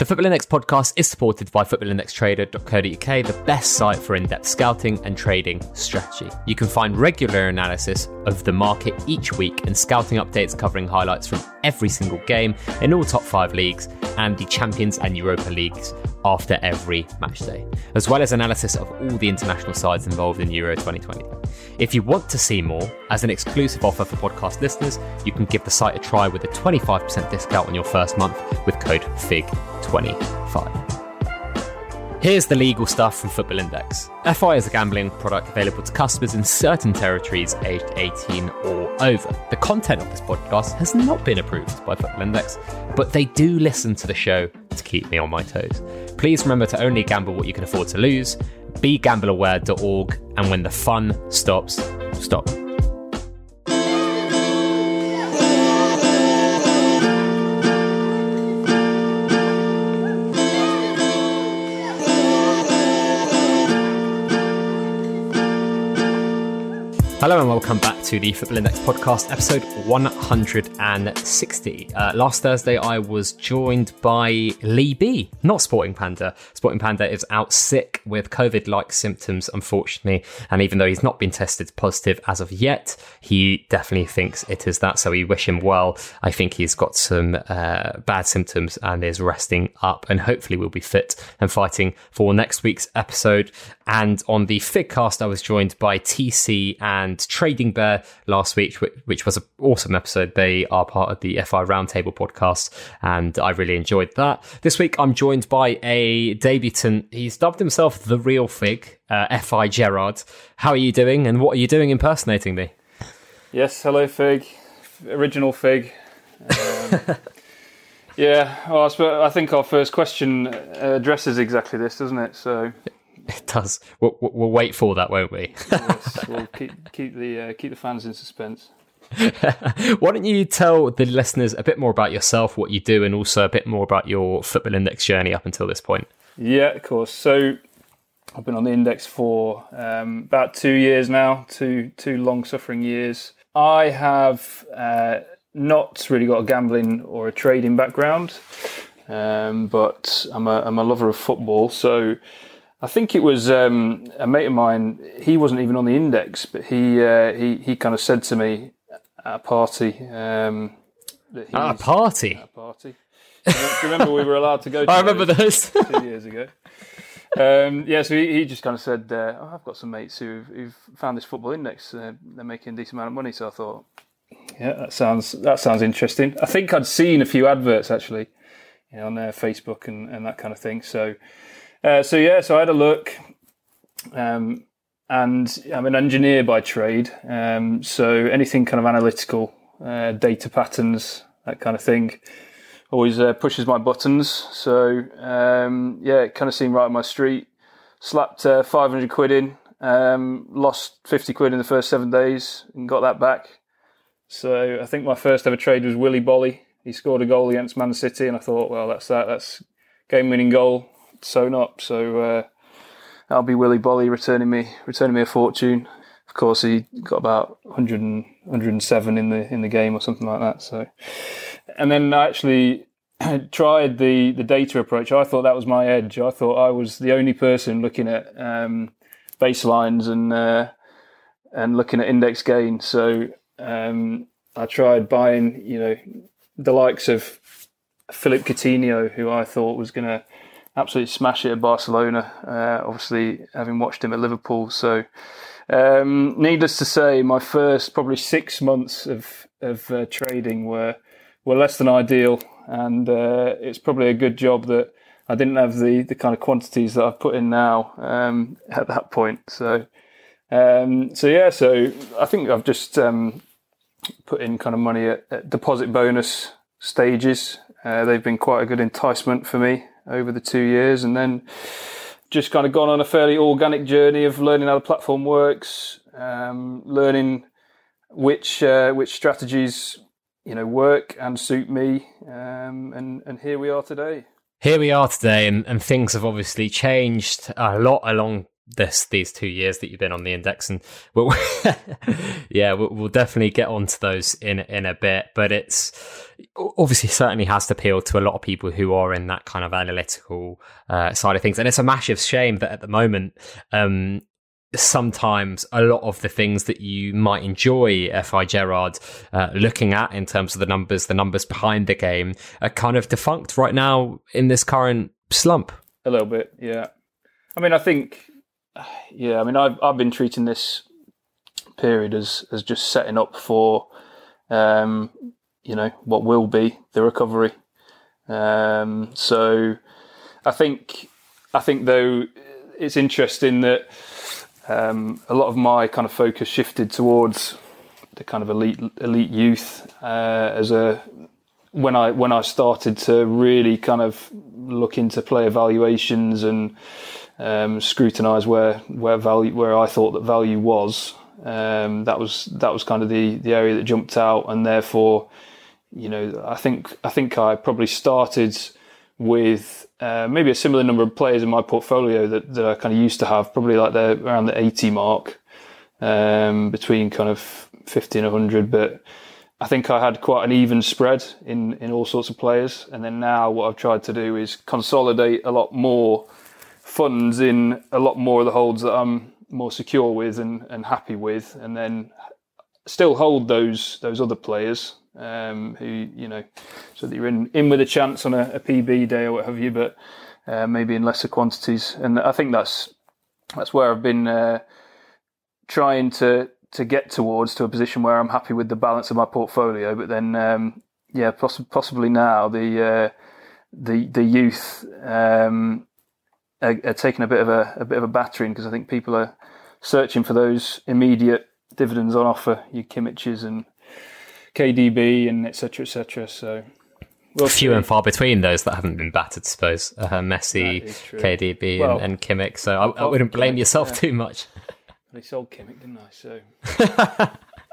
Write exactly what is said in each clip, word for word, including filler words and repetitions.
The Football Index podcast is supported by football index trader dot co dot U K, the best site for in-depth scouting and trading strategy. You can find regular analysis of the market each week and scouting updates covering highlights from every single game in all top five leagues and the Champions and Europa Leagues after every match day, as well as analysis of all the international sides involved in Euro twenty twenty. If you want to see more, as an exclusive offer for podcast listeners, you can give the site a try with a twenty-five percent discount on your first month with code F I G twenty-five. Here's the legal stuff from Football Index. F I is a gambling product available to customers in certain territories aged eighteen or over. The content of this podcast has not been approved by Football Index, but they do listen to the show to keep me on my toes. Please remember to only gamble what you can afford to lose. be gamble aware dot org, and when the fun stops, stop. Hello and welcome back to the Football Index podcast, episode one hundred sixty. Uh, last Thursday, I was joined by Lee B, not Sporting Panda. Sporting Panda is out sick with COVID-like symptoms, unfortunately. And even though he's not been tested positive as of yet, he definitely thinks it is that. So we wish him well. I think he's got some uh, bad symptoms and is resting up, and hopefully will be fit and fighting for next week's episode. And on the Figcast, I was joined by T C and Trading Bear last week, which was an awesome episode. They are part of the F I Roundtable podcast, and I really enjoyed that. This week, I'm joined by a debutant. He's dubbed himself the Real Fig, uh, F I Gerard. How are you doing, and what are you doing impersonating me? Yes, hello Fig, original Fig. Um, yeah, well, I, suppose, I think our first question addresses exactly this, doesn't it? So. It does. We'll, we'll wait for that, won't we? Yes, we'll keep keep the uh, keep the fans in suspense. Why don't you tell the listeners a bit more about yourself, what you do, and also a bit more about your Football Index journey up until this point? Yeah, of course. So I've been on the Index for um, about two years now, two two long-suffering years. I have uh, not really got a gambling or a trading background, um, but I'm a I'm a lover of football, so. I think it was um, a mate of mine. He wasn't even on the Index, but he uh, he he kind of said to me at a party. Um, that he at was, a party. At a party. Do you remember we were allowed to go? To I remember those two years ago. Um, yeah, so he, he just kind of said, uh, "Oh, I've got some mates who've, who've found this Football Index. Uh, they're making a decent amount of money." So I thought, yeah, that sounds that sounds interesting. I think I'd seen a few adverts actually, you know, on their Facebook and, and that kind of thing. So. Uh, so yeah, so I had a look, um, and I'm an engineer by trade. Um, so anything kind of analytical, uh, data patterns, that kind of thing, always uh, pushes my buttons. So um, yeah, it kind of seemed right on my street. Slapped uh, five hundred quid in, um, lost fifty quid in the first seven days, and got that back. So I think my first ever trade was Willy Bolly. He scored a goal against Man City, and I thought, well, that's that. That's game-winning goal. Sewn up, so uh, that'll be Willy Bolly returning me, returning me a fortune. Of course, he got about one hundred, one hundred seven in the in the game or something like that. So, and then I actually tried the the data approach. I thought that was my edge. I thought I was the only person looking at um, baselines and uh, and looking at index gain. So um, I tried buying, you know, the likes of Philippe Coutinho, who I thought was going to absolutely smash it at Barcelona, uh, obviously having watched him at Liverpool. So um, needless to say, my first probably six months of, of uh, trading were were less than ideal. And uh, it's probably a good job that I didn't have the, the kind of quantities that I've put in now um, at that point. So, um, so yeah, so I think I've just um, put in kind of money at, at deposit bonus stages. Uh, they've been quite a good enticement for me over the two years, and then just kind of gone on a fairly organic journey of learning how the platform works, um, learning which uh, which strategies you know work and suit me, um, and and here we are today. Here we are today, and, and things have obviously changed a lot along this these two years that you've been on the index, and we'll, yeah, we'll, we'll definitely get onto those in in a bit. But it's obviously certainly has to appeal to a lot of people who are in that kind of analytical uh, side of things, and it's a massive shame that at the moment, um, sometimes a lot of the things that you might enjoy F I Gerrard uh, looking at in terms of the numbers, the numbers behind the game, are kind of defunct right now in this current slump. A little bit, yeah. I mean, I think, yeah, I mean, I've I've been treating this period as as just setting up for, um, you know, what will be the recovery. Um, so, I think, I think though, it's interesting that um, a lot of my kind of focus shifted towards the kind of elite elite youth uh, as a when I when I started to really kind of look into player valuations and um, scrutinise where where value where I thought that value was. Um, that was that was kind of the, the area that jumped out, and therefore, you know, I think I think I probably started with uh, maybe a similar number of players in my portfolio that, that I kind of used to have, probably like the around the eighty mark, um, between kind of fifty and one hundred, but I think I had quite an even spread in, in all sorts of players. And then now what I've tried to do is consolidate a lot more funds in a lot more of the holds that I'm more secure with and, and happy with, and then still hold those those other players um, who, you know, so that you're in, in with a chance on a, a P B day or what have you, but uh, maybe in lesser quantities. And I think that's that's where I've been uh, trying to to get towards, to a position where I'm happy with the balance of my portfolio. But then, um, yeah, poss- possibly now the uh, the the youth um, are, are taking a bit of a, a bit of a battering, because I think people are searching for those immediate dividends on offer. Your Kimmiches and K D B and et cetera, et cetera. So we'll few see. And far between those that haven't been battered, I suppose. Uh, Messi, K D B, well, and, and Kimmich. So I, I wouldn't blame Kimmich, yourself yeah. too much. They sold Kimmich, didn't I? So.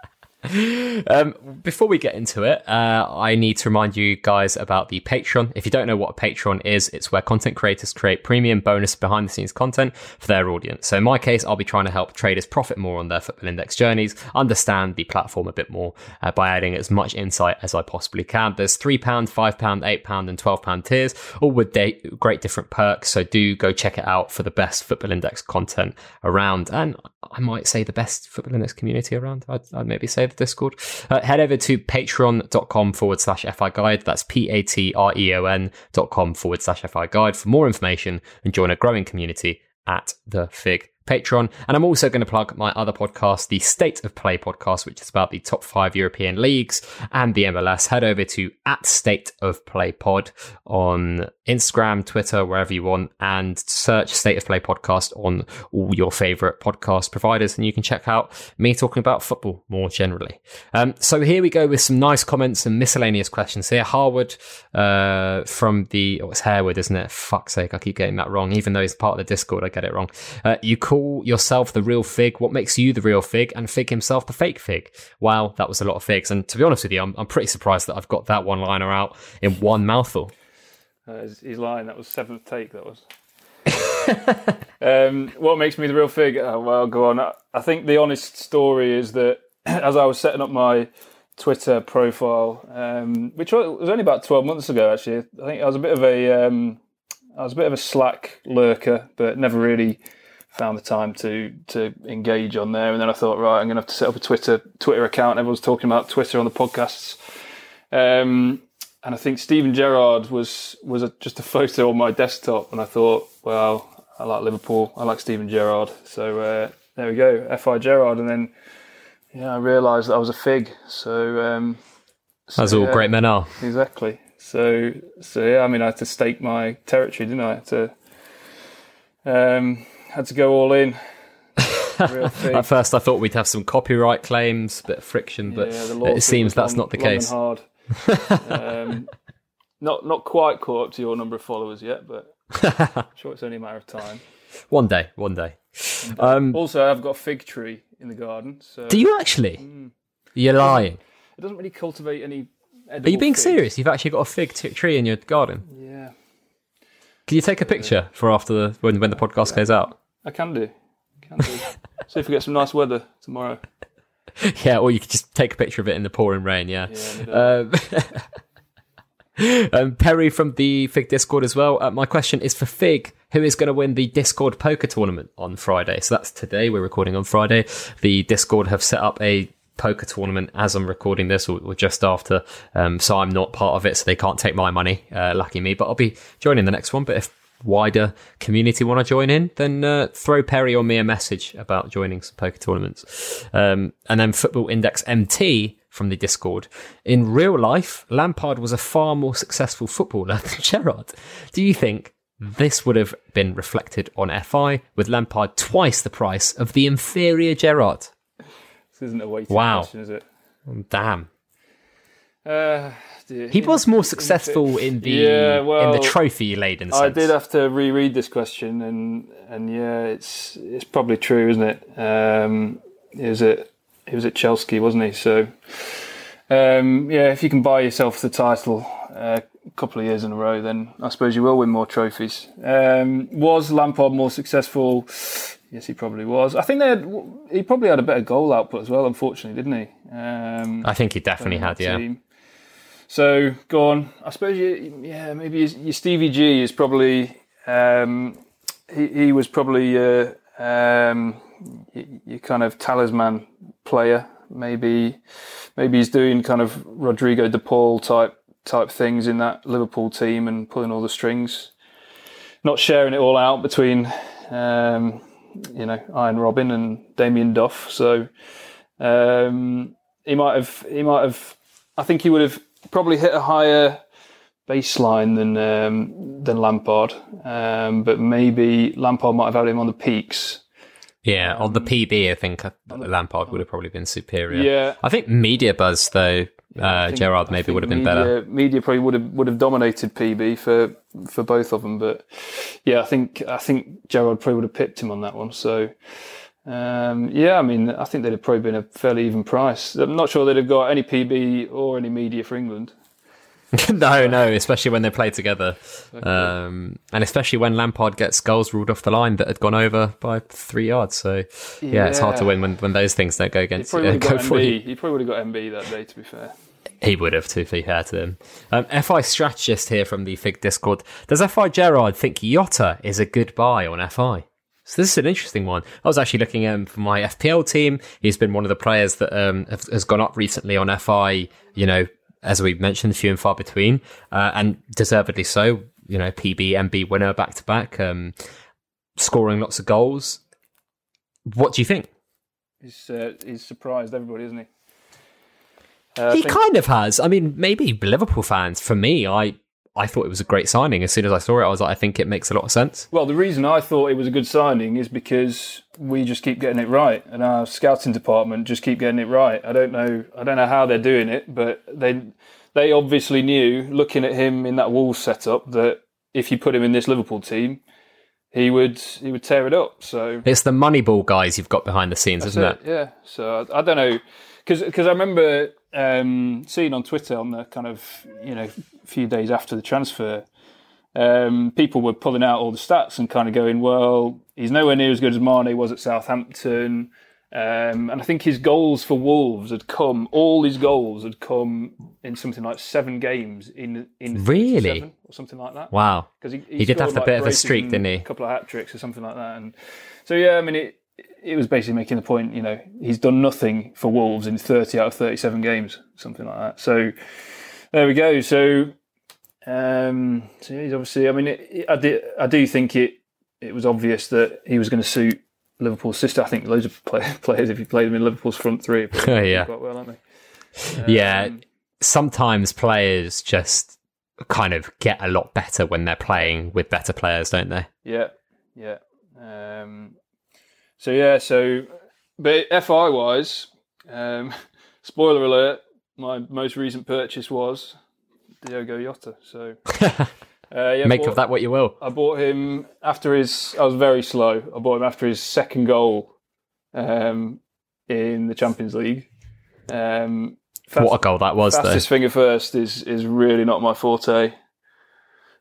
um, before we get into it, uh, I need to remind you guys about the Patreon. If you don't know what a Patreon is, it's where content creators create premium bonus behind the scenes content for their audience. So in my case, I'll be trying to help traders profit more on their Football Index journeys, understand the platform a bit more uh, by adding as much insight as I possibly can. There's three pounds, five pounds, eight pounds and twelve pounds tiers, all with de- great different perks. So do go check it out for the best Football Index content around. And I might say the best Football Index community around. I'd, I'd maybe say the Discord. Uh, head over to patreon.com forward slash FI guide. That's P-A-T-R-E-O-N dot com forward slash FI guide for more information and join a growing community at the Fig Patreon. And I'm also going to plug my other podcast, the State of Play podcast, which is about the top five European leagues and the M L S. Head over to at State of Play Pod on Instagram, Twitter, wherever you want, and search State of Play podcast on all your favorite podcast providers, and you can check out me talking about football more generally. Um, so here we go with some nice comments and miscellaneous questions here. Harwood uh, from the, oh, it's Harewood, isn't it? Fuck's sake, I keep getting that wrong. Even though he's part of the Discord, I get it wrong. Uh, you call yourself the real Fig. What makes you the real Fig? And Fig himself the fake Fig. Wow, that was a lot of Figs. And to be honest with you, I'm, I'm pretty surprised that I've got that one liner out in one mouthful. Uh, he's lying. That was seventh take. That was. um, what makes me the real Fig? Oh, well, go on. I, I think the honest story is that as I was setting up my Twitter profile, um, which was only about twelve months ago, actually, I think I was a bit of a, um, I was a bit of a slack lurker, but never really found the time to to engage on there. And then I thought, right, I'm going to have to set up a Twitter Twitter account. Everyone's talking about Twitter on the podcasts. Um, And I think Steven Gerrard was was a, just a photo on my desktop, and I thought, well, I like Liverpool, I like Steven Gerrard, so uh, there we go, F I Gerrard. And then, yeah, I realised that I was a Fig. So, um, so as all yeah, great men are. Exactly. So, so yeah, I mean, I had to stake my territory, didn't I? I had to, um, had to go all in. At first, I thought we'd have some copyright claims, bit of friction, but yeah, it seems that's long, not the case. Long and hard. um, not not quite caught up to your number of followers yet, but I'm sure it's only a matter of time. One day, one day. And, uh, um, also, I've got a fig tree in the garden. So, do you actually? Mm, You're lying. It doesn't really cultivate any edible Are you being figs. serious? You've actually got a fig t- tree in your garden? Yeah. Can you take a picture for after the when, when the podcast yeah. goes out? I can do. Can do. See if we get some nice weather tomorrow. Yeah, or you could just take a picture of it in the pouring rain. Yeah. yeah um, um, Perry from the Fig Discord as well. Uh, my question is for Fig, who is going to win the Discord poker tournament on Friday? So that's today. We're recording on Friday. The Discord have set up a poker tournament as I'm recording this, or, or just after. Um, so I'm not part of it, so they can't take my money. Uh, lucky me. But I'll be joining the next one. But if wider community want to join in, then uh, throw Perry or me a message about joining some poker tournaments. Um, and then Football Index M T from the Discord. In real life, Lampard was a far more successful footballer than Gerrard. Do you think this would have been reflected on F I, with Lampard twice the price of the inferior Gerrard? This isn't a weighted wow. question, is it? Damn. Uh, dear. He was more successful in the yeah, well, in the trophy laden sense. I did have to reread this question, and and yeah, it's it's probably true, isn't it? Um, he was at he was at Chelsea, wasn't he? So um, yeah, if you can buy yourself the title uh, a couple of years in a row, then I suppose you will win more trophies. Um, was Lampard more successful? Yes, he probably was. I think they had, he probably had a better goal output as well, unfortunately, didn't he? Um, I think he definitely had, yeah. Team. So, go on. I suppose, you, yeah, maybe your Stevie G is probably, um, he, he was probably uh, um, your, your kind of talisman player. Maybe maybe he's doing kind of Rodrigo de Paul type type things in that Liverpool team and pulling all the strings. Not sharing it all out between... Um, you know, Iron Robin and Damien Duff. So um, he might have, he might have, I think he would have probably hit a higher baseline than um, than Lampard. Um, but maybe Lampard might have had him on the peaks. Yeah, on the P B, I think Lampard would have probably been superior. Yeah, I think media buzz though. Yeah, uh, Gerrard maybe would have been media, better. Media probably would have would have dominated P B for for both of them, but yeah, I think I think Gerrard probably would have pipped him on that one. So um, yeah, I mean, I think they'd have probably been a fairly even price. I'm not sure they'd have got any P B or any media for England. no, no, especially when they play together, okay. um, and especially when Lampard gets goals ruled off the line that had gone over by three yards. So yeah, yeah it's hard to win when, when those things don't go against. He probably uh, go for you. He probably would have got M B that day. To be fair, he would have. To be fair to them, um, F I strategist here from the Fig Discord. Does F I Gerrard think Jota is a good buy on F I? So this is an interesting one. I was actually looking um, for my F P L team. He's been one of the players that um, have, has gone up recently on F I. You know. As we mentioned, few and far between, uh, and deservedly so. You know, P B, M B winner back to back, um, scoring lots of goals. What do you think? He's uh, he's surprised everybody, isn't he? Uh, he think... kind of has. I mean, maybe Liverpool fans. For me, I I thought it was a great signing. As soon as I saw it, I was like, I think it makes a lot of sense. Well, the reason I thought it was a good signing is because we just keep getting it right, and our scouting department just keep getting it right. I don't know, I don't know how they're doing it, but they they obviously knew, looking at him in that Wolves setup, that if you put him in this Liverpool team, he would he would tear it up. So it's the Moneyball guys you've got behind the scenes, isn't it? it? Yeah. So I, I don't know, because because I remember um, seeing on Twitter on the kind of you know few days after the transfer. Um, people were pulling out all the stats and kind of going, well, he's nowhere near as good as Mane was at Southampton. Um, and I think his goals for Wolves had come, all his goals had come in something like seven games in in really or something like that. Wow. Because he, he, he did have a like bit of a streak, didn't he? A couple of hat-tricks or something like that. And so, yeah, I mean, it, it was basically making the point, you know, he's done nothing for Wolves in thirty out of thirty-seven games, something like that. So there we go. So... Um, so he's obviously. I mean, it, it, I do. I do think it. It was obvious that he was going to suit Liverpool's system. I think loads of play, players, if you played them in Liverpool's front three, oh, yeah, quite well, aren't they? Um, yeah. Sometimes players just kind of get a lot better when they're playing with better players, don't they? Yeah, yeah. Um, so yeah, so but F I wise, um, spoiler alert: my most recent purchase was Diogo Jota. So uh, yeah, make bought, of that what you will. I bought him after his. I was very slow. I bought him after his second goal um, in the Champions League. Um, fast, what a goal that was! Fastest though. finger first is is really not my forte.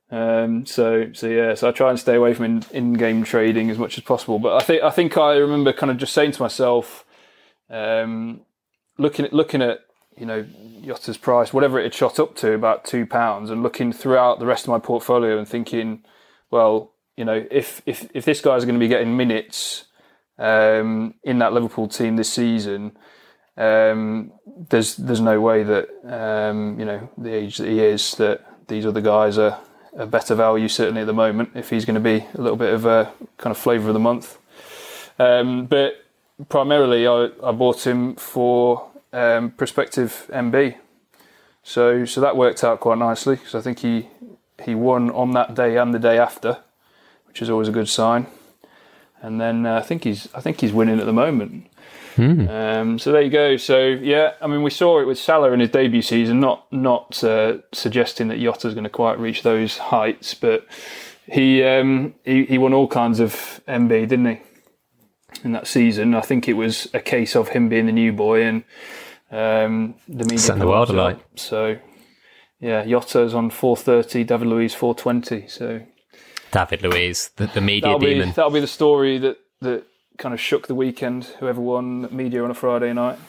Um, so so yeah, so I try and stay away from in, in-game trading as much as possible. But I think I think I remember kind of just saying to myself, um, looking at looking at you know Jota's price, whatever it had shot up to, about two pounds, and looking throughout the rest of my portfolio and thinking, well, you know, if if if this guy's going to be getting minutes um, in that Liverpool team this season, um, there's there's no way that um, you know the age that he is, that these other guys are a better value certainly at the moment. If he's going to be a little bit of a kind of flavour of the month, um, but primarily I, I bought him for um, prospective M B, so so that worked out quite nicely because I think he he won on that day and the day after, which is always a good sign. And then uh, I think he's I think he's winning at the moment. Hmm. Um, so there you go. So yeah, I mean we saw it with Salah in his debut season, not not uh, suggesting that Jota's going to quite reach those heights, but he um, he he won all kinds of M B, didn't he? In that season, I think it was a case of him being the new boy and um, the media setting the world alight. So yeah, Jota's on four thirty, David Luiz four twenty. So David Luiz, the, the media that'll demon. Be, that'll be the story that that kind of shook the weekend. Whoever won media on a Friday night.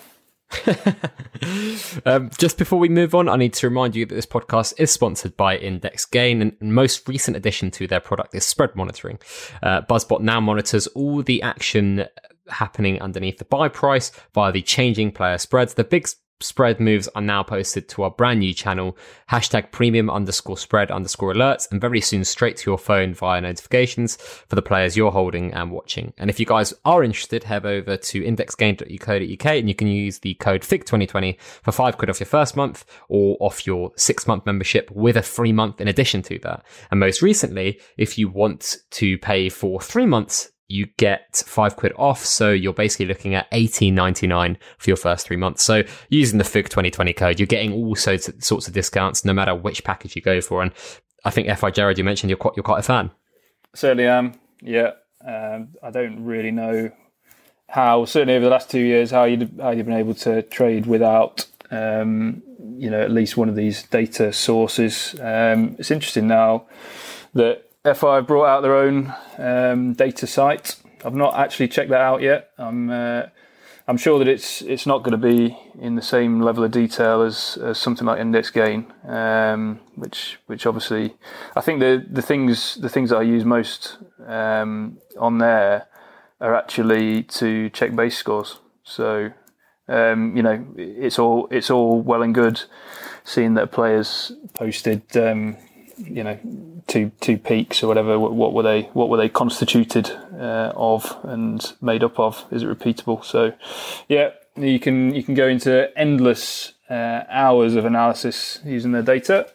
um, just before we move on, I need to remind you that this podcast is sponsored by Index Gain, and most recent addition to their product is spread monitoring. Uh, BuzzBot now monitors all the action happening underneath the buy price via the changing player spreads. The big spread moves are now posted to our brand new channel, hashtag premium underscore spread underscore alerts, and very soon straight to your phone via notifications for the players you're holding and watching. And if you guys are interested, head over to index gain dot co dot uk and you can use the code F I G twenty twenty for five quid off your first month or off your six month membership with a free month in addition to that. And most recently, if you want to pay for three months, you get five quid off. So you're basically looking at eighteen ninety-nine for your first three months. So using the F I G twenty twenty code, you're getting all sorts sorts of discounts no matter which package you go for. And I think F I Jared, you mentioned you're quite, you're quite a fan. Certainly am. Yeah. Um, I don't really know how, certainly over the last two years, how, you how you've been able to trade without, um, you know, at least one of these data sources. Um, it's interesting now that F I have brought out their own um, data site. I've not actually checked that out yet. I'm uh, I'm sure that it's it's not going to be in the same level of detail as, as something like Index Gain, um, which which obviously I think the the things the things that I use most um, on there are actually to check base scores. So um, you know it's all it's all well and good seeing that players posted. Um, you know, two two peaks or whatever. What, what were they? What were they constituted uh, of and made up of? Is it repeatable? So, yeah, you can you can go into endless uh, hours of analysis using their data.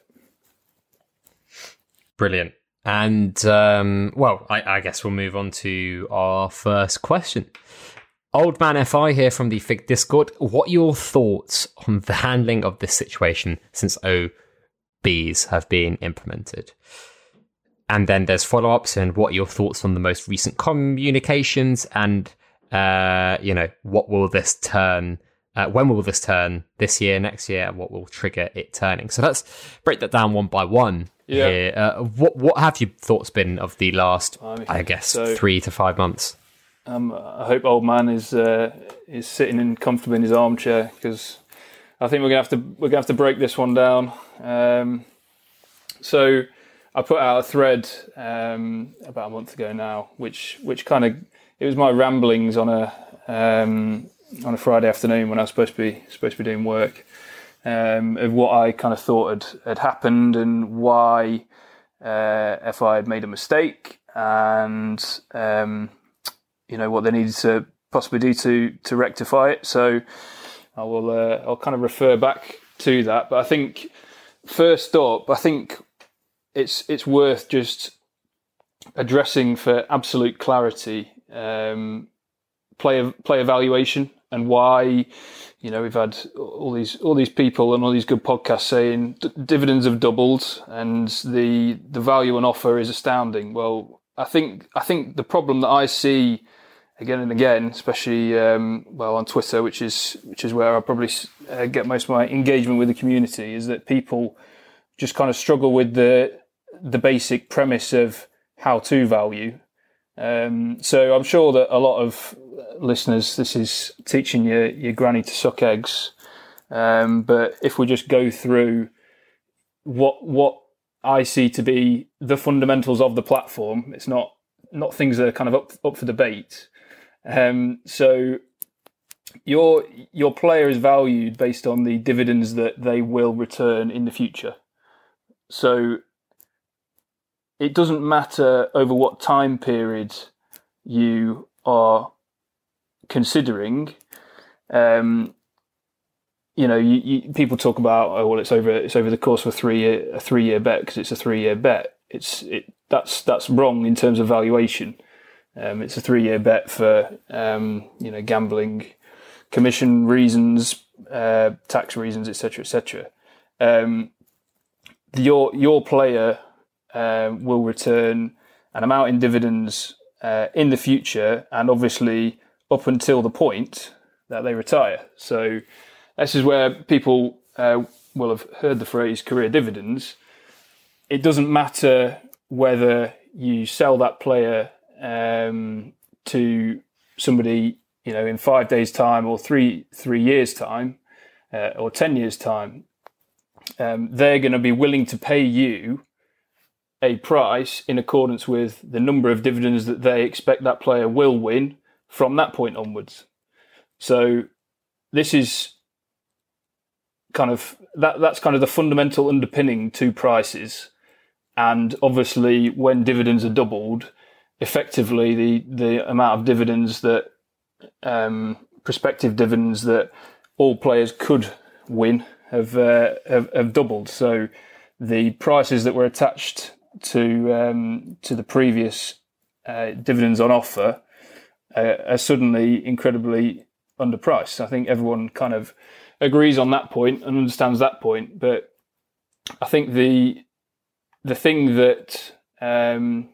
Brilliant. And um, well, I, I guess we'll move on to our first question. Old Man F I here from the F I G Discord. What are your thoughts on the handling of this situation since O Bs have been implemented? And then there's follow-ups and what are your thoughts on the most recent communications and uh you know what will this turn uh, when will this turn this year, next year, and what will trigger it turning? So let's break that down one by one. Yeah. Here. Uh, what what have your thoughts been of the last I, mean, I guess so, three to five months? um I hope Old Man is uh is sitting in comfortably in his armchair, because I think we're gonna have to we're gonna have to break this one down. Um, so I put out a thread um, about a month ago now, which which kind of it was my ramblings on a um, on a Friday afternoon when I was supposed to be supposed to be doing work, um, of what I kind of thought had, had happened and why uh, F I had made a mistake, and um, you know what they needed to possibly do to to rectify it. So I will uh, I'll kind of refer back to that, but I think first up, I think it's it's worth just addressing for absolute clarity um, player player valuation and why. You know, we've had all these all these people and all these good podcasts saying d- dividends have doubled and the the value on offer is astounding. Well, I think I think the problem that I see again and again, especially um, well on Twitter, which is which is where I probably uh, get most of my engagement with the community, is that people just kind of struggle with the the basic premise of how to value. Um, so I'm sure that a lot of listeners, this is teaching your, your granny to suck eggs. Um, but if we just go through what what I see to be the fundamentals of the platform, it's not not things that are kind of up up for debate. Um, so your your player is valued based on the dividends that they will return in the future. So it doesn't matter over what time period you are considering. Um, you know, you, you, people talk about, oh well, it's over it's over the course of a three year a three year bet because it's a three year bet. It's it that's that's wrong in terms of valuation. Um, it's a three year bet for um, you know gambling, commission reasons, uh, tax reasons, et cetera, et cetera. Um, your your player uh, will return an amount in dividends uh, in the future, and obviously up until the point that they retire. So this is where people uh, will have heard the phrase career dividends. It doesn't matter whether you sell that player um, to somebody, you know, in five days' time or three three years' time uh, or ten years' time. Um, they're going to be willing to pay you a price in accordance with the number of dividends that they expect that player will win from that point onwards. So this is kind of that that's kind of the fundamental underpinning to prices. And obviously when dividends are doubled, effectively the the amount of dividends that um prospective dividends that all players could win have uh, have, have doubled. So the prices that were attached to um to the previous uh, dividends on offer uh, are suddenly incredibly underpriced. I think everyone kind of agrees on that point and understands that point, but I think the the thing that um,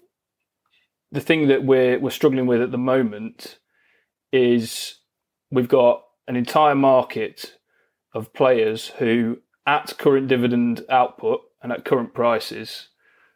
the thing that we're we're struggling with at the moment is we've got an entire market of players who, at current dividend output and at current prices,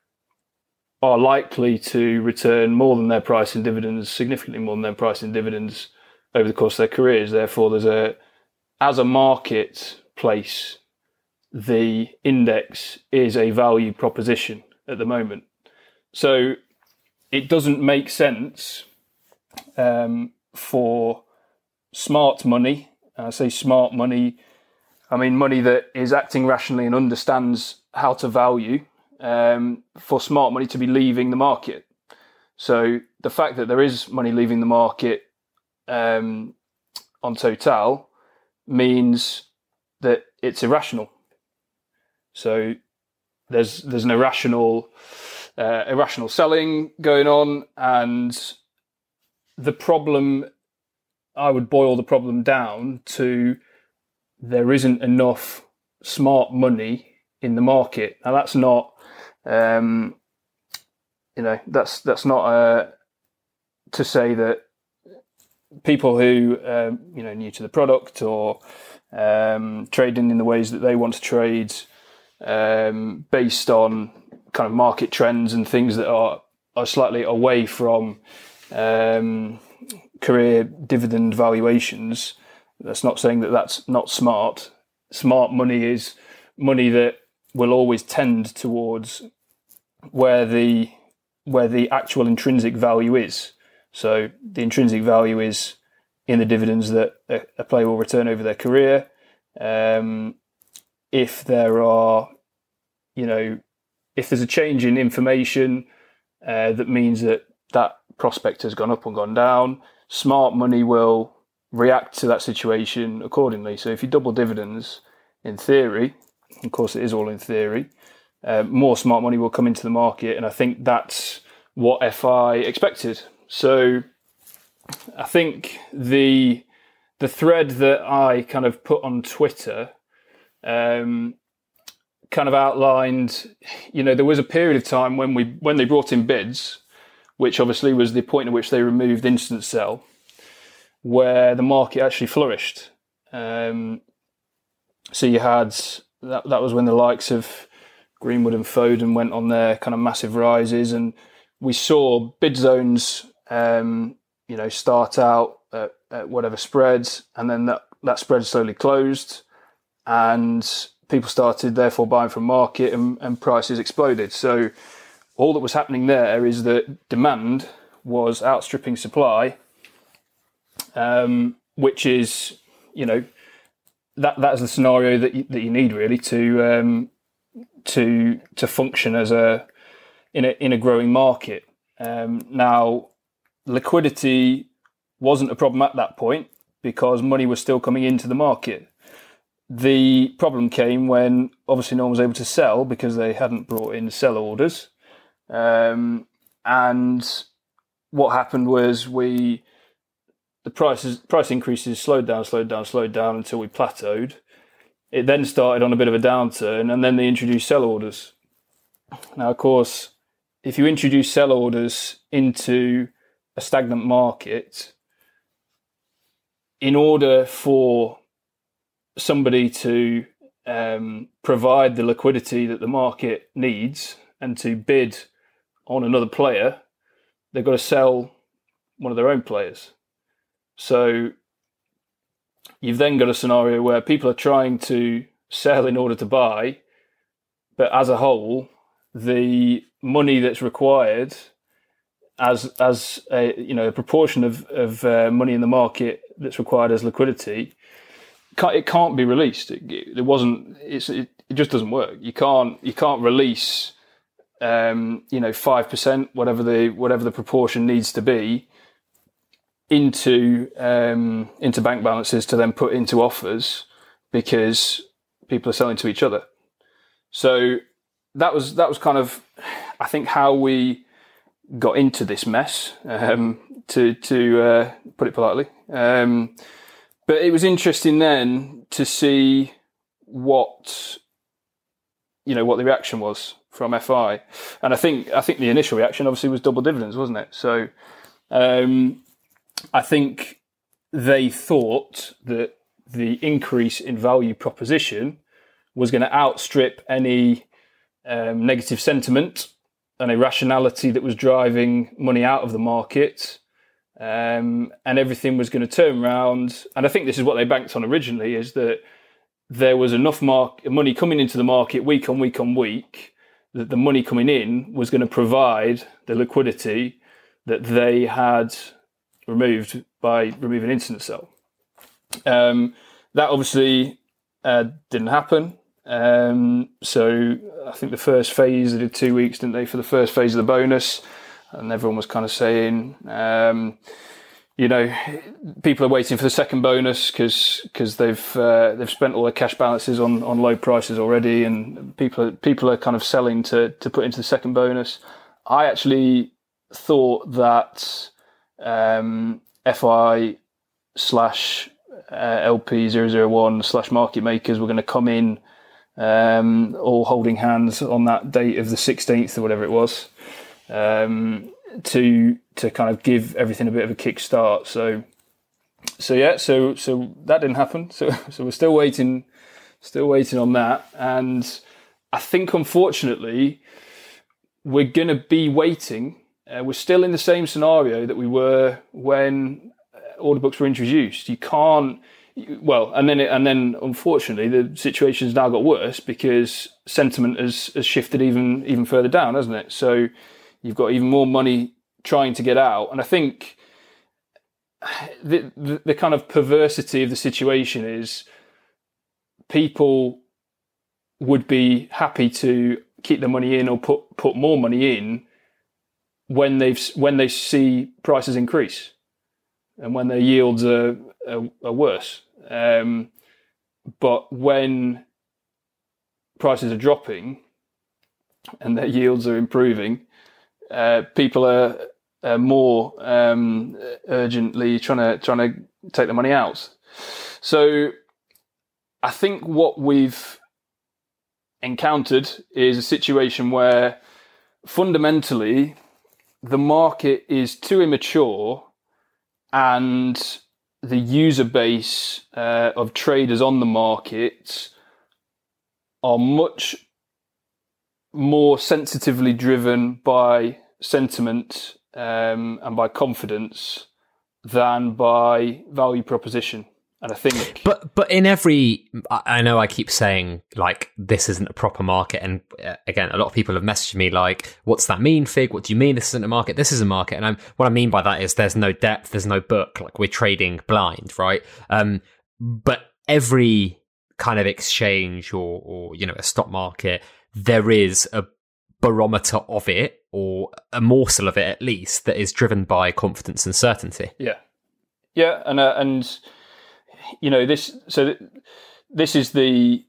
are likely to return more than their price in dividends, significantly more than their price in dividends over the course of their careers. Therefore, there's a as a marketplace, the index is a value proposition at the moment. So it doesn't make sense um, for smart money. And I say smart money, I mean money that is acting rationally and understands how to value, um, for smart money to be leaving the market. So the fact that there is money leaving the market um, on Total means that it's irrational. So there's there's an irrational uh, irrational selling going on, and the problem, I would boil the problem down to there isn't enough smart money in the market. Now that's not um, you know that's that's not uh, to say that people who um, you know new to the product or um, trading in the ways that they want to trade, um, based on kind of market trends and things that are are slightly away from um, career dividend valuations. That's not saying that that's not smart. Smart money is money that will always tend towards where the where the actual intrinsic value is. So the intrinsic value is in the dividends that a player will return over their career. Um, if there are, you know, if there's a change in information uh, that means that that prospect has gone up or gone down, smart money will react to that situation accordingly. So if you double dividends, in theory, of course it is all in theory, uh, more smart money will come into the market, and I think that's what F I expected. So I think the the thread that I kind of put on Twitter um, kind of outlined, you know, there was a period of time when we when they brought in bids, which obviously was the point at which they removed instant sell, where the market actually flourished. Um, so you had that that was when the likes of Greenwood and Foden went on their kind of massive rises, and we saw bid zones, um, you know, start out at, at whatever spreads, and then that, that spread slowly closed, and people started therefore buying from market, and, and prices exploded. So all that was happening there is that demand was outstripping supply, um, which is, you know, that that is the scenario that you, that you need really to um, to to function as a in a in a growing market. Um, now, liquidity wasn't a problem at that point because money was still coming into the market. The problem came when obviously no one was able to sell because they hadn't brought in sell orders, um, and what happened was we the prices price increases slowed down, slowed down, slowed down until we plateaued. It then started on a bit of a downturn, and then they introduced sell orders. Now, of course, if you introduce sell orders into a stagnant market, in order for somebody to um, provide the liquidity that the market needs and to bid on another player, they've got to sell one of their own players. So you've then got a scenario where people are trying to sell in order to buy, but as a whole, the money that's required as as a, you know, a proportion of of uh, money in the market that's required as liquidity, can't, it can't be released. It, it wasn't. It's, it, it just doesn't work. You can't you can't release um, you know five percent, whatever the whatever the proportion needs to be, into um, into bank balances to then put into offers because people are selling to each other. So that was that was kind of, I think, how we got into this mess, um, to to uh, put it politely. Um, but it was interesting then to see what you know what the reaction was from F I, and I think I think the initial reaction obviously was double dividends, wasn't it? So um, I think they thought that the increase in value proposition was going to outstrip any um, negative sentiment and irrationality that was driving money out of the market, um, and everything was going to turn around. And I think this is what they banked on originally, is that there was enough mark- money coming into the market week on week on week that the money coming in was going to provide the liquidity that they had removed by removing Instant Sell. Um, that obviously uh, didn't happen. Um, so I think the first phase, they did two weeks, didn't they, for the first phase of the bonus, and everyone was kind of saying, um, you know, people are waiting for the second bonus because because they've uh, they've spent all their cash balances on, on low prices already, and people are, people are kind of selling to to put into the second bonus. I actually thought that um, F I slash L P zero zero one slash market makers were going to come in, um, all holding hands on that date of the sixteenth or whatever it was, um, to to kind of give everything a bit of a kick start. So, so yeah, so so that didn't happen. So so we're still waiting, still waiting on that. And I think, unfortunately, we're going to be waiting. Uh, we're still in the same scenario that we were when order books were introduced. You can't. Well, and then it, and then unfortunately the situation's now got worse because sentiment has, has shifted even even further down, hasn't it? So you've got even more money trying to get out, and I think the the, the kind of perversity of the situation is people would be happy to keep their money in or put put more money in when they've when they see prices increase and when their yields are, are, are worse. Um, but when prices are dropping and their yields are improving, uh, people are, are more um, urgently trying to trying to take the money out. So I think what we've encountered is a situation where fundamentally the market is too immature, and the user base uh, of traders on the market are much more sensitively driven by sentiment um, and by confidence than by value proposition. And I think, but but in every, I know I keep saying like this isn't a proper market, and uh, again, a lot of people have messaged me like, "What's that mean, Fig? What do you mean this isn't a market? This is a market." And I'm what I mean by that is there's no depth, there's no book, like we're trading blind, right? Um, but every kind of exchange or or you know a stock market, there is a barometer of it, or a morsel of it at least, that is driven by confidence and certainty. Yeah, yeah, and uh, and. You know this. So this is the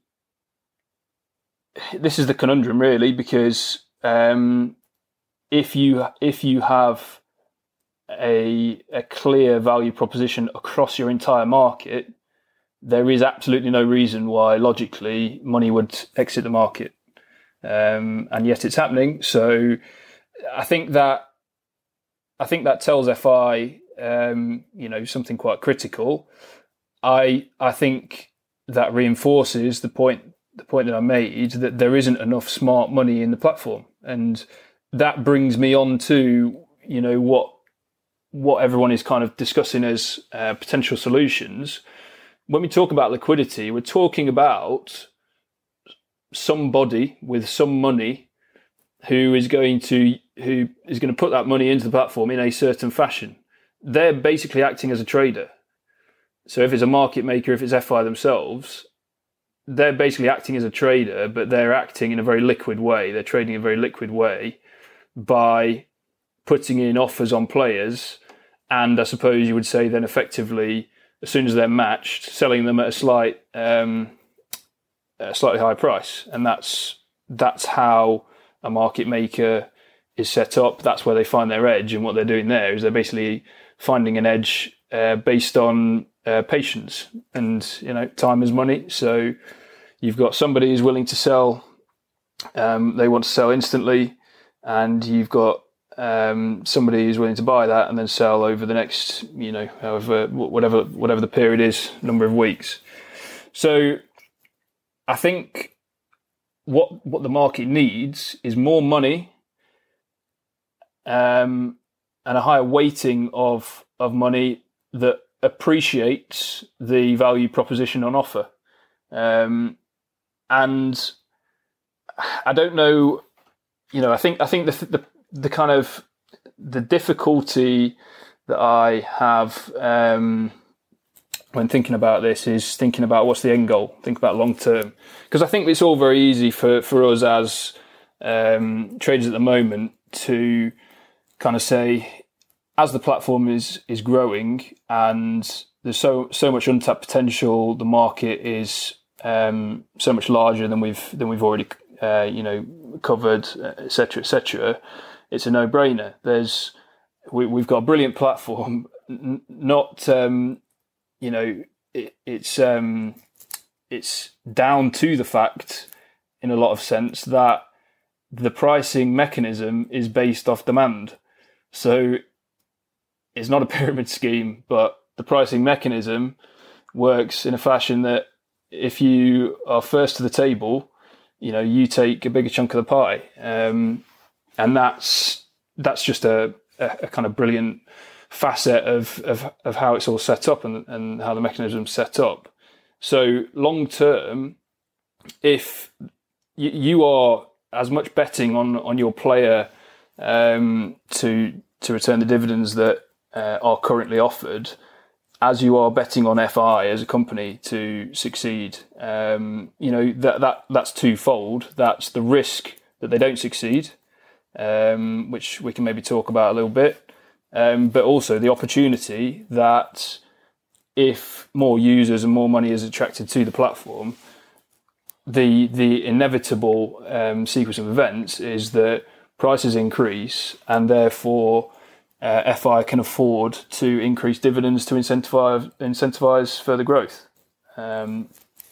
this is the conundrum, really, because um, if you if you have a a clear value proposition across your entire market, there is absolutely no reason why logically money would exit the market, um, and yet it's happening. So I think that I think that tells F I, um, you know, something quite critical. I I think that reinforces the point the point that I made, that there isn't enough smart money in the platform, and that brings me on to you know what what everyone is kind of discussing as uh, potential solutions. When we talk about liquidity, we're talking about somebody with some money who is going to who is going to put that money into the platform in a certain fashion. They're basically acting as a trader. So if it's a market maker, if it's F I themselves, they're basically acting as a trader, but they're acting in a very liquid way. They're trading in a very liquid way by putting in offers on players, and I suppose you would say then effectively, as soon as they're matched, selling them at a slight, um, a slightly higher price. And that's that's how a market maker is set up. That's where they find their edge, and what they're doing there is they're basically finding an edge uh, based on Uh, patience, and you know time is money. So you've got somebody who's willing to sell, um, they want to sell instantly, and you've got um, somebody who's willing to buy that and then sell over the next, you know, however whatever whatever the period is, number of weeks. So I think what what the market needs is more money, um, and a higher weighting of of money that appreciates the value proposition on offer. Um, and I don't know, you know, I think, I think the, the, the kind of the difficulty that I have, um, when thinking about this is thinking about what's the end goal, think about long term. Because I think it's all very easy for, for us as, um, traders at the moment to kind of say, as the platform is is growing and there's so so much untapped potential, the market is um, so much larger than we've than we've already uh, you know covered, et cetera, et cetera. It's a no-brainer. There's we, we've got a brilliant platform. N- not um, you know it, it's um, it's down to the fact, in a lot of sense, that the pricing mechanism is based off demand. So it's not a pyramid scheme, but the pricing mechanism works in a fashion that if you are first to the table, you know, you take a bigger chunk of the pie. Um, and that's that's just a, a, a kind of brilliant facet of, of, of how it's all set up and, and how the mechanism's set up. So long term, if you, you are as much betting on, on your player um, to to return the dividends that Uh, are currently offered, as you are betting on F I as a company to succeed. Um, you know, that that that's twofold. That's the risk that they don't succeed, um, which we can maybe talk about a little bit, um, but also the opportunity that if more users and more money is attracted to the platform, the the inevitable um, sequence of events is that prices increase, and therefore Uh, F I can afford to increase dividends to incentivize incentivize further growth. Um,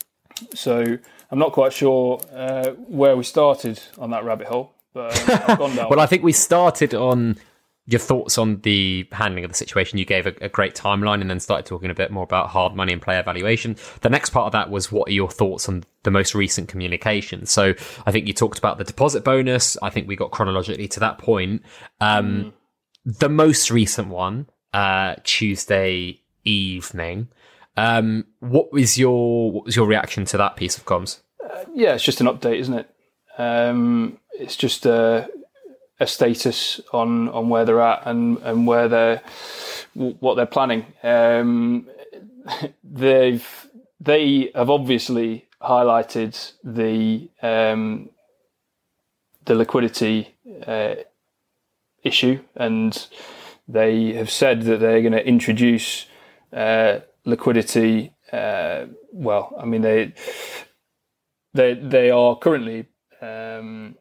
so I'm not quite sure uh, where we started on that rabbit hole, but um, I've gone down. Well, I think we started on your thoughts on the handling of the situation. You gave a, a great timeline and then started talking a bit more about hard money and player valuation. The next part of that was, what are your thoughts on the most recent communication? So I think you talked about the deposit bonus. I think we got chronologically to that point. Um, mm. The most recent one, uh, Tuesday evening. Um, what was your what was your reaction to that piece of comms? Uh, yeah, it's just an update, isn't it? Um, it's just a, a status on, on where they're at and, and where they're what they're planning. Um, they've they have obviously highlighted the um, the liquidity uh, issue, and they have said that they're going to introduce uh, liquidity. Uh, well, I mean they they they are currently um,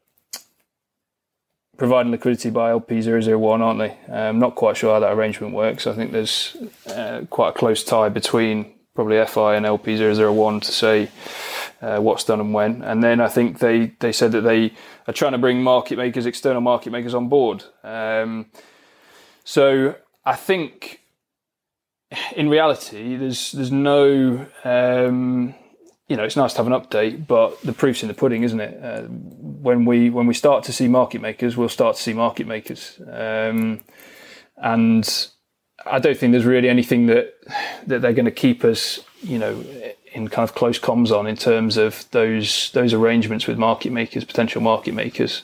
providing liquidity by L P zero zero one, aren't they? I'm not quite sure how that arrangement works. I think there's uh, quite a close tie between probably F I and L P zero zero one to say uh, what's done and when. And then I think they, they said that they are trying to bring market makers, external market makers on board. Um, so I think in reality, there's there's no... Um, you know, it's nice to have an update, but the proof's in the pudding, isn't it? Uh, when we when we start to see market makers, we'll start to see market makers, um, and I don't think there's really anything that that they're going to keep us, you know, in kind of close comms on in terms of those those arrangements with market makers, potential market makers.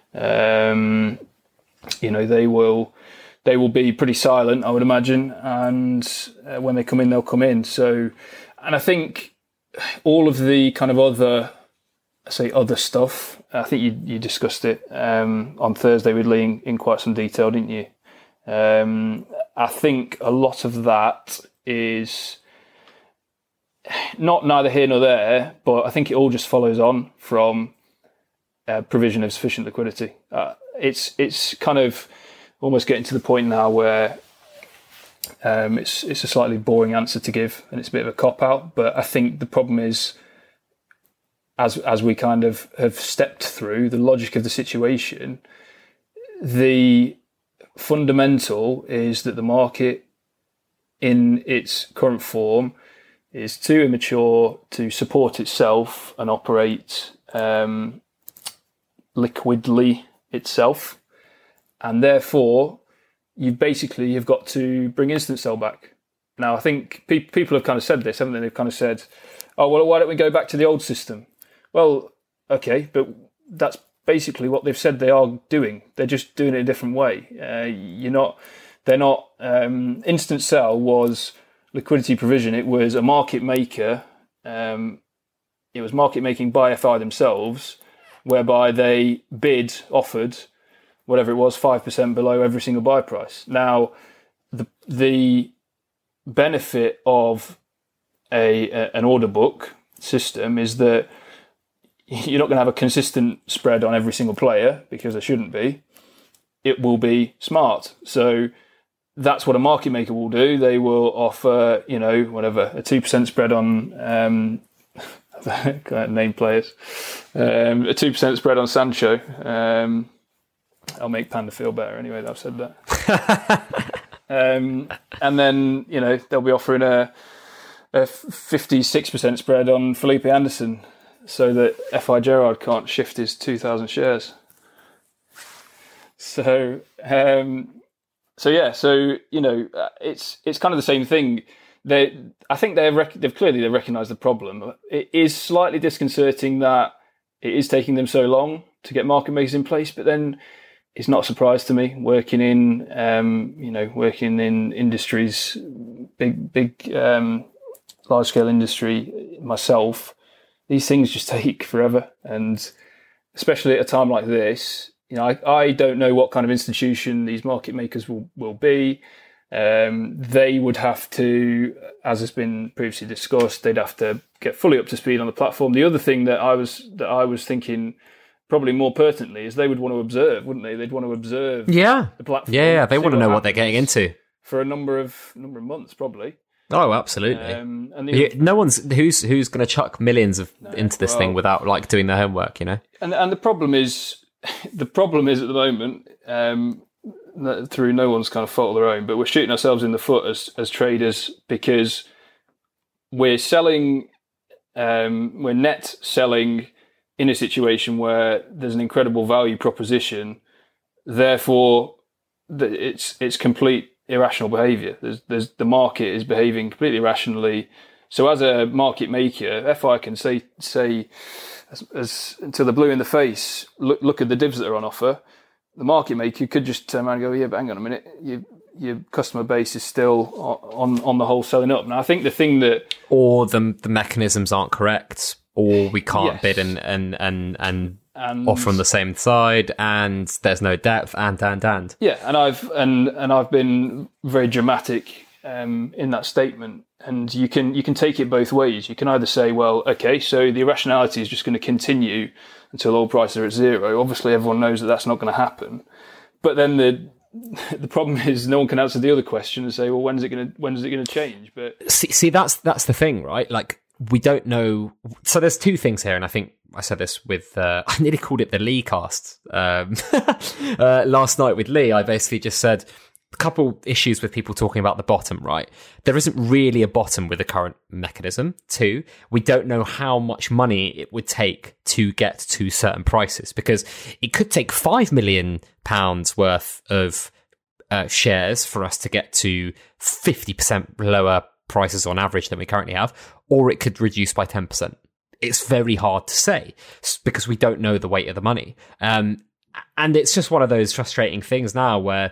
Um, you know, they will they will be pretty silent, I would imagine, and uh, when they come in, they'll come in. So, and I think all of the kind of other, say, other stuff, I think you you discussed it um, on Thursday with Lee in, in quite some detail, didn't you? Um, I think a lot of that is not neither here nor there, but I think it all just follows on from uh, provision of sufficient liquidity. Uh, it's it's kind of almost getting to the point now where Um, it's it's a slightly boring answer to give, and it's a bit of a cop-out. But I think the problem is, as as we kind of have stepped through the logic of the situation, the fundamental is that the market in its current form is too immature to support itself and operate um, liquidly itself, and therefore you've basically you've got to bring instant sell back. Now, I think pe- people have kind of said this, haven't they? They've kind of said, oh, well, why don't we go back to the old system? Well, okay, but that's basically what they've said they are doing. They're just doing it a different way. Uh, you're not, they're not, um, instant sell was liquidity provision. It was a market maker. Um, it was market making by F I themselves, whereby they bid, offered, whatever it was, five percent below every single buy price. Now, the the benefit of a, a an order book system is that you're not going to have a consistent spread on every single player, because there shouldn't be. It will be smart. So that's what a market maker will do. They will offer, you know, whatever, a two percent spread on, um, name players, um, a two percent spread on Sancho. Um, I'll make Panda feel better anyway that I've said that. um, and then, you know, they'll be offering a, a fifty-six percent spread on Felipe Anderson so that F I Gerrard can't shift his two thousand shares. So, um, so yeah, so, you know, it's it's kind of the same thing. They, I think they've, rec- they've clearly they've recognised the problem. It is slightly disconcerting that it is taking them so long to get market makers in place, but then it's not a surprise to me, working in, um, you know, working in industries, big, big, um, large scale industry myself. These things just take forever. And especially at a time like this, you know, I, I don't know what kind of institution these market makers will, will be. Um, they would have to, as has been previously discussed, they'd have to get fully up to speed on the platform. The other thing that I was, that I was thinking, probably more pertinently, is they would want to observe, wouldn't they? They'd want to observe yeah. the platform. Yeah, yeah. They want to know what they're getting into. For a number of number of months, probably. Oh, absolutely. Um, and the yeah, no one's who's who's going to chuck millions of no, into this well, thing without like doing their homework, you know. And and the problem is, the problem is at the moment, um, through no one's kind of fault of their own, but we're shooting ourselves in the foot as as traders because we're selling, um, we're net selling in a situation where there's an incredible value proposition. Therefore, it's it's complete irrational behaviour. There's there's the market is behaving completely irrationally. So as a market maker, F I can say say as, as until they're blue in the face, look look at the divs that are on offer. The market maker could just turn around and go, yeah, but hang on a minute, you, your customer base is still on on the whole selling up. Now, I think the thing that... Or the the mechanisms aren't correct, or we can't Yes. bid and, and, and, and, And- offer on the same side, and there's no depth, and, and, and. Yeah, and I've and and I've been very dramatic um, in that statement. And you can you can take it both ways. You can either say, well, okay, so the irrationality is just going to continue until oil prices are at zero. Obviously, everyone knows that that's not going to happen. But then the the problem is no one can answer the other question and say, well, when is it going to when is it going to change? But See, see, that's that's the thing, right? Like, we don't know. So there's two things here, and I think I said this with, uh, I nearly called it the Lee cast um, uh, last night with Lee. I basically just said, a couple issues with people talking about the bottom, right? There isn't really a bottom with the current mechanism. Two, we don't know how much money it would take to get to certain prices, because it could take five million pounds worth of uh, shares for us to get to fifty percent lower prices on average than we currently have, or it could reduce by ten percent. It's very hard to say because we don't know the weight of the money. Um, and it's just one of those frustrating things now where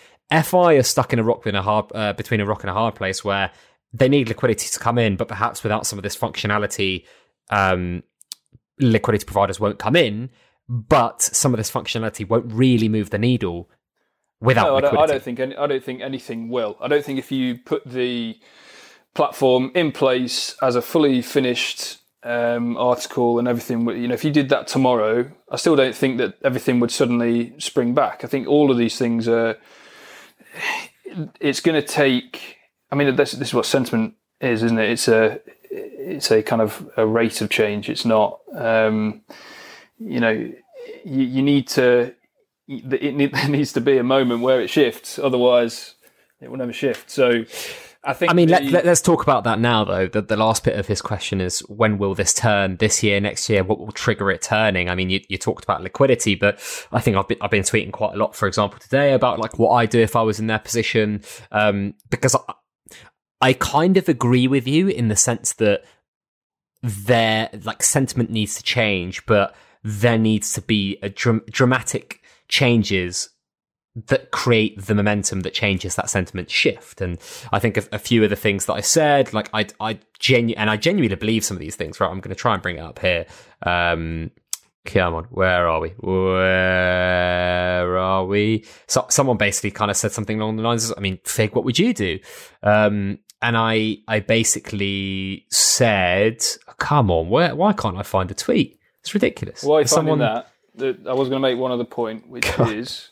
F I are stuck in a rock in a hard uh, between a rock and a hard place where they need liquidity to come in, but perhaps without some of this functionality, um, liquidity providers won't come in. But some of this functionality won't really move the needle without no, I liquidity. don't, I don't think any, I don't think anything will. I don't think if you put the platform in place as a fully finished um, article and everything, you know, if you did that tomorrow, I still don't think that everything would suddenly spring back. I think all of these things are. It's going to take. I mean, this, this is what sentiment is, isn't it? It's a, it's a kind of a rate of change. It's not. Um, you know, you, you need to. It need, there needs to be a moment where it shifts. Otherwise, it will never shift. So, I think. I mean, the, let, let, let's talk about that now, though. The, the last bit of his question is, when will this turn? This year, next year? What will trigger it turning? I mean, you, you talked about liquidity, but I think I've been, I've been tweeting quite a lot, for example, today about like what I do if I was in their position, um, because I, I kind of agree with you in the sense that their like sentiment needs to change, but there needs to be a dram- dramatic changes that create the momentum that changes that sentiment shift. And I think a, a few of the things that I said, like I, I genu- and I genuinely believe some of these things, right? I'm going to try and bring it up here. Um, come on, where are we? Where are we? So someone basically kind of said something along the lines of, I mean, Fig, what would you do? Um, and I, I basically said, come on, where, why can't I find a tweet? It's ridiculous. Why Someone... finding that? that? I was going to make one other point, which is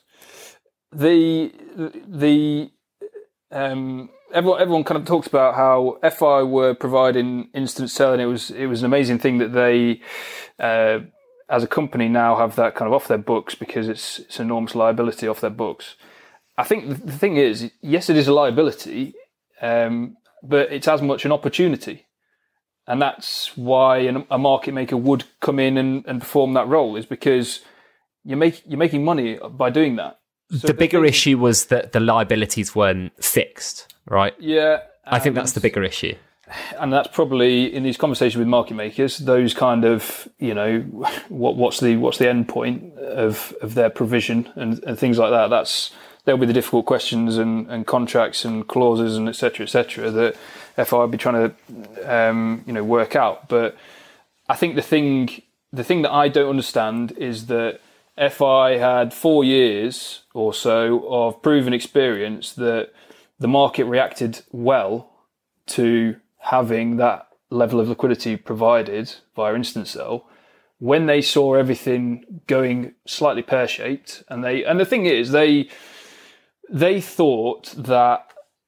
the the um, everyone everyone kind of talks about how F I were providing instant selling. It was it was an amazing thing that they, uh, as a company, now have that kind of off their books because it's it's an enormous liability off their books. I think the thing is, yes, it is a liability, um, but it's as much an opportunity. And that's why a market maker would come in and, and perform that role, is because you make you're making money by doing that. So the bigger thing, issue was that the liabilities weren't fixed, right? Yeah, I think that's the bigger issue. And that's probably in these conversations with market makers, those kind of, you know, what what's the what's the end point of, of their provision and, and things like that. That's there'll be the difficult questions and, and contracts and clauses and et cetera, et cetera, that F I will be trying to, um, you know, work out. But I think the thing, the thing that I don't understand is that F I had four years or so of proven experience that the market reacted well to having that level of liquidity provided via instant sell when they saw everything going slightly pear-shaped. And they, and the thing is, they, they thought that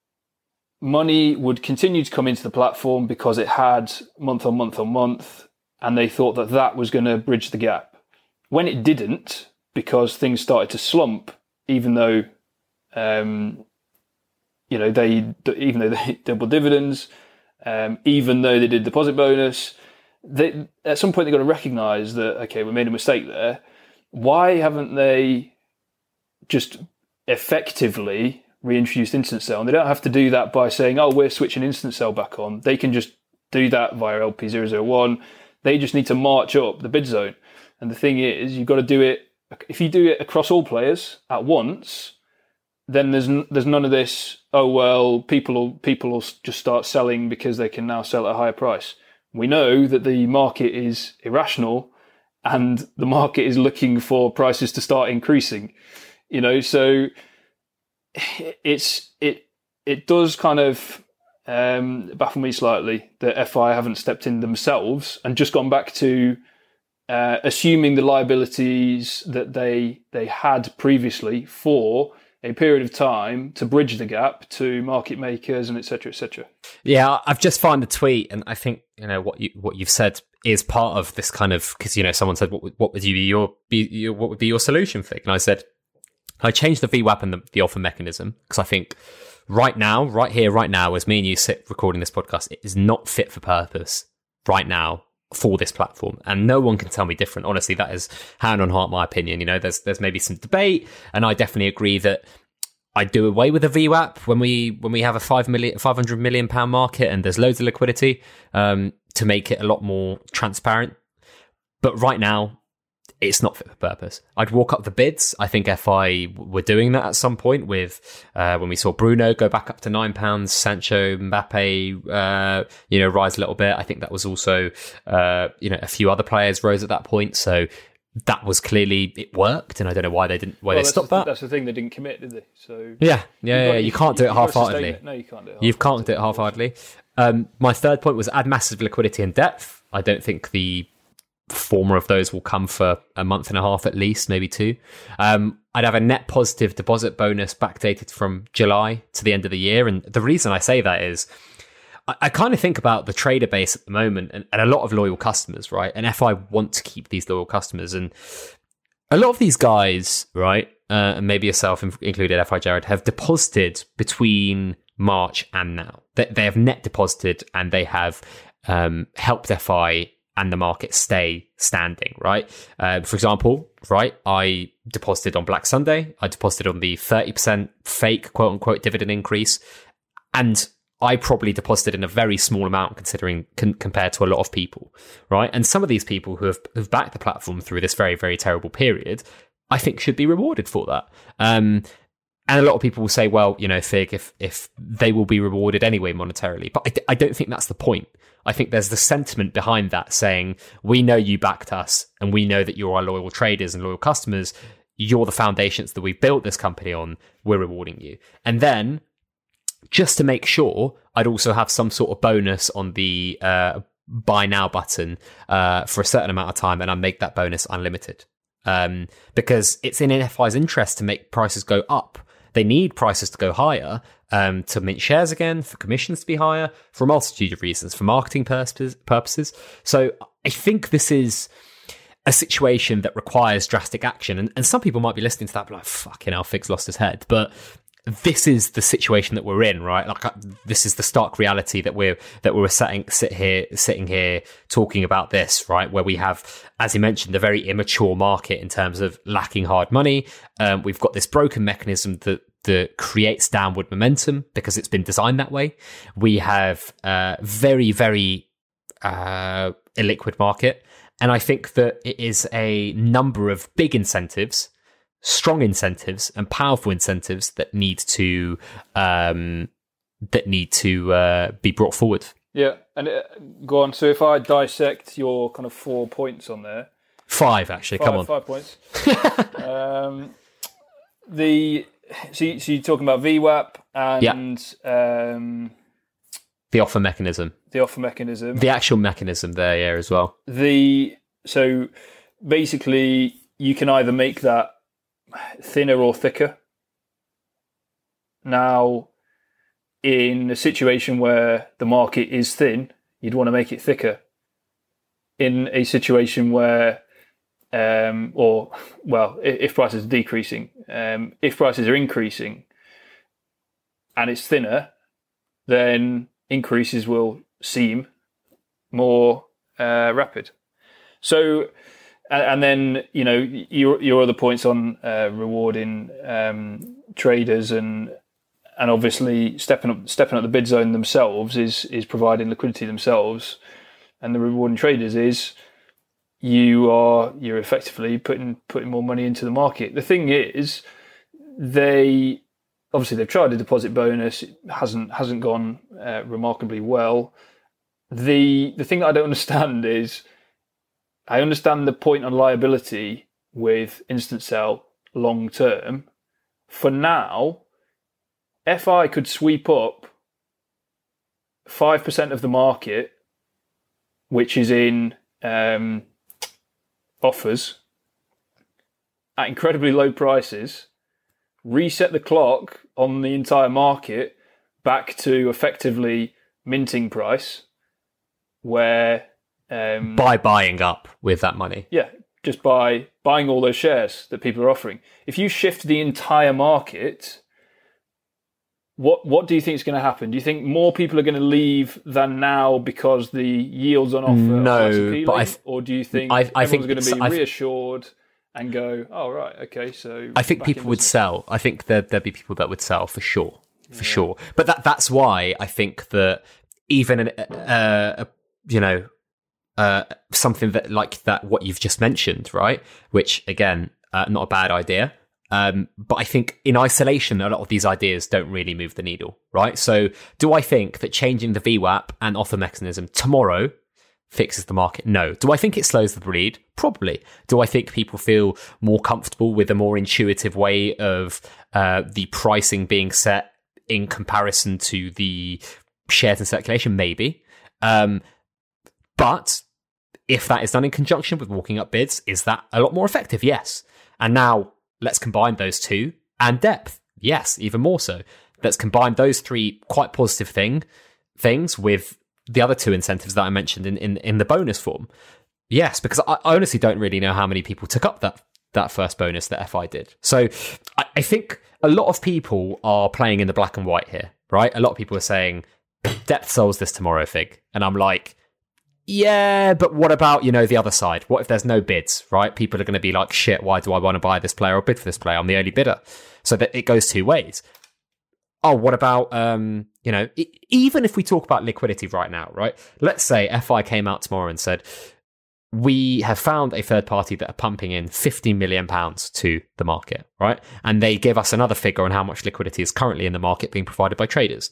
money would continue to come into the platform because it had month on month on month, and they thought that that was going to bridge the gap. When it didn't, because things started to slump, even though Um, you know, they even though they double dividends, um, even though they did deposit bonus, they at some point they've got to recognise that okay, we made a mistake there. Why haven't they just effectively reintroduced instant sell? And they don't have to do that by saying, "Oh, we're switching instant sell back on." They can just do that via L P zero zero one. They just need to march up the bid zone. And the thing is, you've got to do it. If you do it across all players at once, then there's there's none of this. Oh well, people will people will just start selling because they can now sell at a higher price. We know that the market is irrational, and the market is looking for prices to start increasing. You know, so it's it it does kind of um, baffle me slightly that F I haven't stepped in themselves and just gone back to uh, assuming the liabilities that they they had previously for a period of time to bridge the gap to market makers and et cetera, et cetera. Yeah, I've just found the tweet, and I think you know what you what you've said is part of this kind of because you know someone said what would, what would you be your, be your what would be your solution, Fig? And I said I changed the V WAP and the, the offer mechanism because I think right now, right here, right now, as me and you sit recording this podcast, it is not fit for purpose right now for this platform, and no one can tell me different. Honestly, that is hand on heart my opinion. You know, there's there's maybe some debate, and I definitely agree that I'd do away with a V WAP when we when we have a five million, five hundred million pound market and there's loads of liquidity um, to make it a lot more transparent. But right now, it's not fit for purpose. I'd walk up the bids. I think F I were doing that at some point with uh, when we saw Bruno go back up to nine pounds, Sancho, Mbappe, uh, you know, rise a little bit. I think that was also, uh, you know, a few other players rose at that point. So that was clearly it worked, and I don't know why they didn't why well, they stopped the, that. That's the thing, they didn't commit, did they? So yeah, yeah, yeah. You, you can't do it half-heartedly. It. No, you can't do it. You can't do it half-heartedly. Um, my third point was add massive liquidity and depth. I don't think the former of those will come for a month and a half at least, maybe two. Um, I'd have a net positive deposit bonus backdated from July to the end of the year, and the reason I say that is I, I kind of think about the trader base at the moment and, and a lot of loyal customers, right? And F I want to keep these loyal customers, and a lot of these guys, right, uh, and maybe yourself included, F I Jared, have deposited between March and now. They, they have net deposited, and they have um, helped F I and the market stay standing, right? Uh, for example, right, I deposited on Black Sunday. I deposited on the thirty percent fake, quote unquote, dividend increase. And I probably deposited in a very small amount considering con- compared to a lot of people, right? And some of these people who have, have backed the platform through this very, very terrible period, I think should be rewarded for that. Um, and a lot of people will say, well, you know, Fig, if, if they will be rewarded anyway monetarily. But I, d- I don't think that's the point. I think there's the sentiment behind that saying, we know you backed us and we know that you're our loyal traders and loyal customers. You're the foundations that we've built this company on. We're rewarding you. And then just to make sure, I'd also have some sort of bonus on the uh, buy now button uh, for a certain amount of time, and I make that bonus unlimited. Um, because it's in F I's interest to make prices go up. They need prices to go higher um, to mint shares again, for commissions to be higher, for a multitude of reasons, for marketing purposes. purposes. So I think this is a situation that requires drastic action. And, and some people might be listening to that, but like, fucking hell, Fig's lost his head. But this is the situation that we're in, right? Like, this is the stark reality that we're that we're sitting sit here, sitting here talking about this, right? Where we have, as you mentioned, a very immature market in terms of lacking hard money. Um, we've got this broken mechanism that that creates downward momentum because it's been designed that way. We have a very, very uh, illiquid market, and I think that it is a number of big incentives, strong incentives and powerful incentives that need to um, that need to uh, be brought forward. Yeah, and uh, go on. So if I dissect your kind of four points on there, five actually, five, come on, five points. um, the so, you, so you're talking about V WAP and yeah. um, the offer mechanism, the offer mechanism, the actual mechanism there, yeah, as well. The so basically you can either make that thinner or thicker. Now, in a situation where the market is thin, you'd want to make it thicker. In a situation where, um, or, well, if prices are decreasing, um, if prices are increasing, and it's thinner, then increases will seem more uh, rapid. So, and then, you know, your your other points on uh, rewarding um, traders and and obviously stepping up stepping up the bid zone themselves is is providing liquidity themselves, and the rewarding traders is you are you're effectively putting putting more money into the market. The thing is, they obviously they've tried a deposit bonus. It hasn't hasn't gone uh, remarkably well. The the thing that I don't understand is, I understand the point on liability with instant sell long term. For now, F I could sweep up five percent of the market, which is in um, offers at incredibly low prices, reset the clock on the entire market back to effectively minting price, where um, by buying up with that money. Yeah, just by buying all those shares that people are offering. If you shift the entire market, what what do you think is going to happen? Do you think more people are going to leave than now because the yields on offer no, are less appealing? But I th- or do you think I, I everyone's think going to be I th- reassured and go, oh, right, okay, so... I think people would sell. I think there, there'd be people that would sell for sure, for yeah. sure. But that that's why I think that even, an, uh, a, you know, uh, something that like that, what you've just mentioned, right? Which, again, uh, not a bad idea. Um, but I think in isolation, a lot of these ideas don't really move the needle, right? So do I think that changing the V WAP and offer mechanism tomorrow fixes the market? No. Do I think it slows the bleed? Probably. Do I think people feel more comfortable with a more intuitive way of uh, the pricing being set in comparison to the shares in circulation? Maybe. Um, but if that is done in conjunction with walking up bids, is that a lot more effective? Yes. And now let's combine those two and depth. Yes, even more so. Let's combine those three quite positive thing things with the other two incentives that I mentioned in, in, in the bonus form. Yes, because I, I honestly don't really know how many people took up that that first bonus that F I did. So I, I think a lot of people are playing in the black and white here, right? A lot of people are saying, depth sells this tomorrow, Fig. And I'm like, yeah, but what about, you know, the other side? What if there's no bids, right? People are going to be like, shit, why do I want to buy this player or bid for this player? I'm the only bidder. So that it goes two ways. Oh, what about, um, you know, it, even if we talk about liquidity right now, right? Let's say F I came out tomorrow and said, we have found a third party that are pumping in fifty million pounds to the market, right? And they give us another figure on how much liquidity is currently in the market being provided by traders.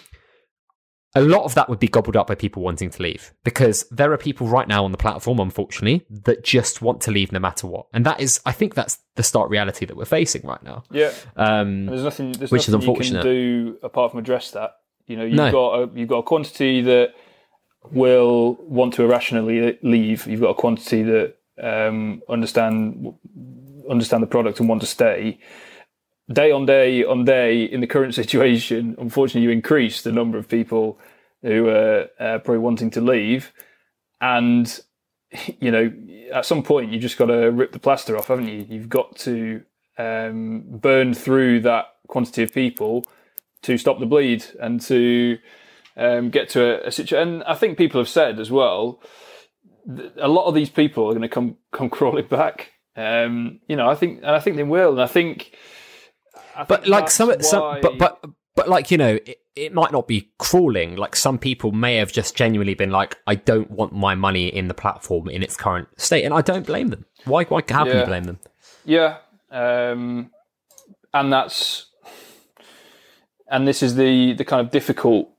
A lot of that would be gobbled up by people wanting to leave, because there are people right now on the platform, unfortunately, that just want to leave no matter what. And that is, I think that's the stark reality that we're facing right now. Yeah. Um, there's nothing, there's which nothing is unfortunate. you can do apart from address that. You know, you've No. got a, you've got a quantity that will want to irrationally leave. You've got a quantity that um, understand understand the product and want to stay. Day on day on day, in the current situation, unfortunately, you increase the number of people who are uh, probably wanting to leave. And, you know, at some point, you just got to rip the plaster off, haven't you? You've got to um, burn through that quantity of people to stop the bleed and to um, get to a, a situation. And I think people have said as well, a lot of these people are going to come come crawling back. Um, you know, I think, and I think they will. And I think... But like some, some, but but but like you know, it, it might not be crawling. Like some people may have just genuinely been like, I don't want my money in the platform in its current state, and I don't blame them. Why? Why? How can yeah. you blame them? Yeah, um, and that's and this is the the kind of difficult,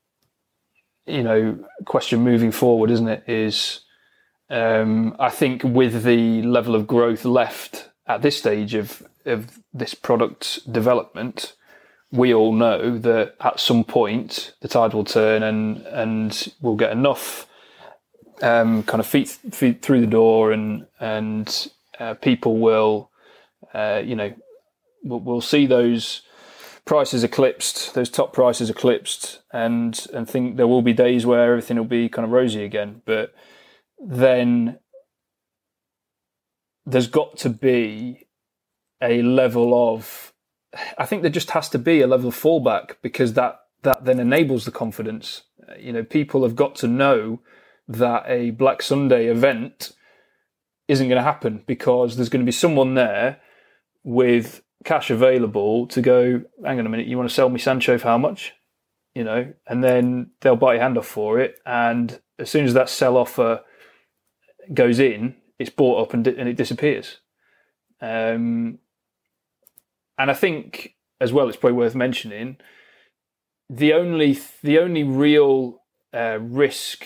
you know, question moving forward, isn't it? Is um, I think with the level of growth left at this stage of of this product development, we all know that at some point the tide will turn and and we'll get enough um, kind of feet, feet through the door, and and uh, people will, uh, you know, we'll, we'll see those prices eclipsed, those top prices eclipsed, and and think there will be days where everything will be kind of rosy again. But then there's got to be a level of I think there just has to be a level of fallback, because that that then enables the confidence. You know, people have got to know that a Black Sunday event isn't going to happen, because there's going to be someone there with cash available to go, hang on a minute, you want to sell me Sancho for how much? You know, and then they'll bite your hand off for it. And as soon as that sell offer goes in, it's bought up and, di- and it disappears. Um, and I think as well, it's probably worth mentioning, the only the only real uh, risk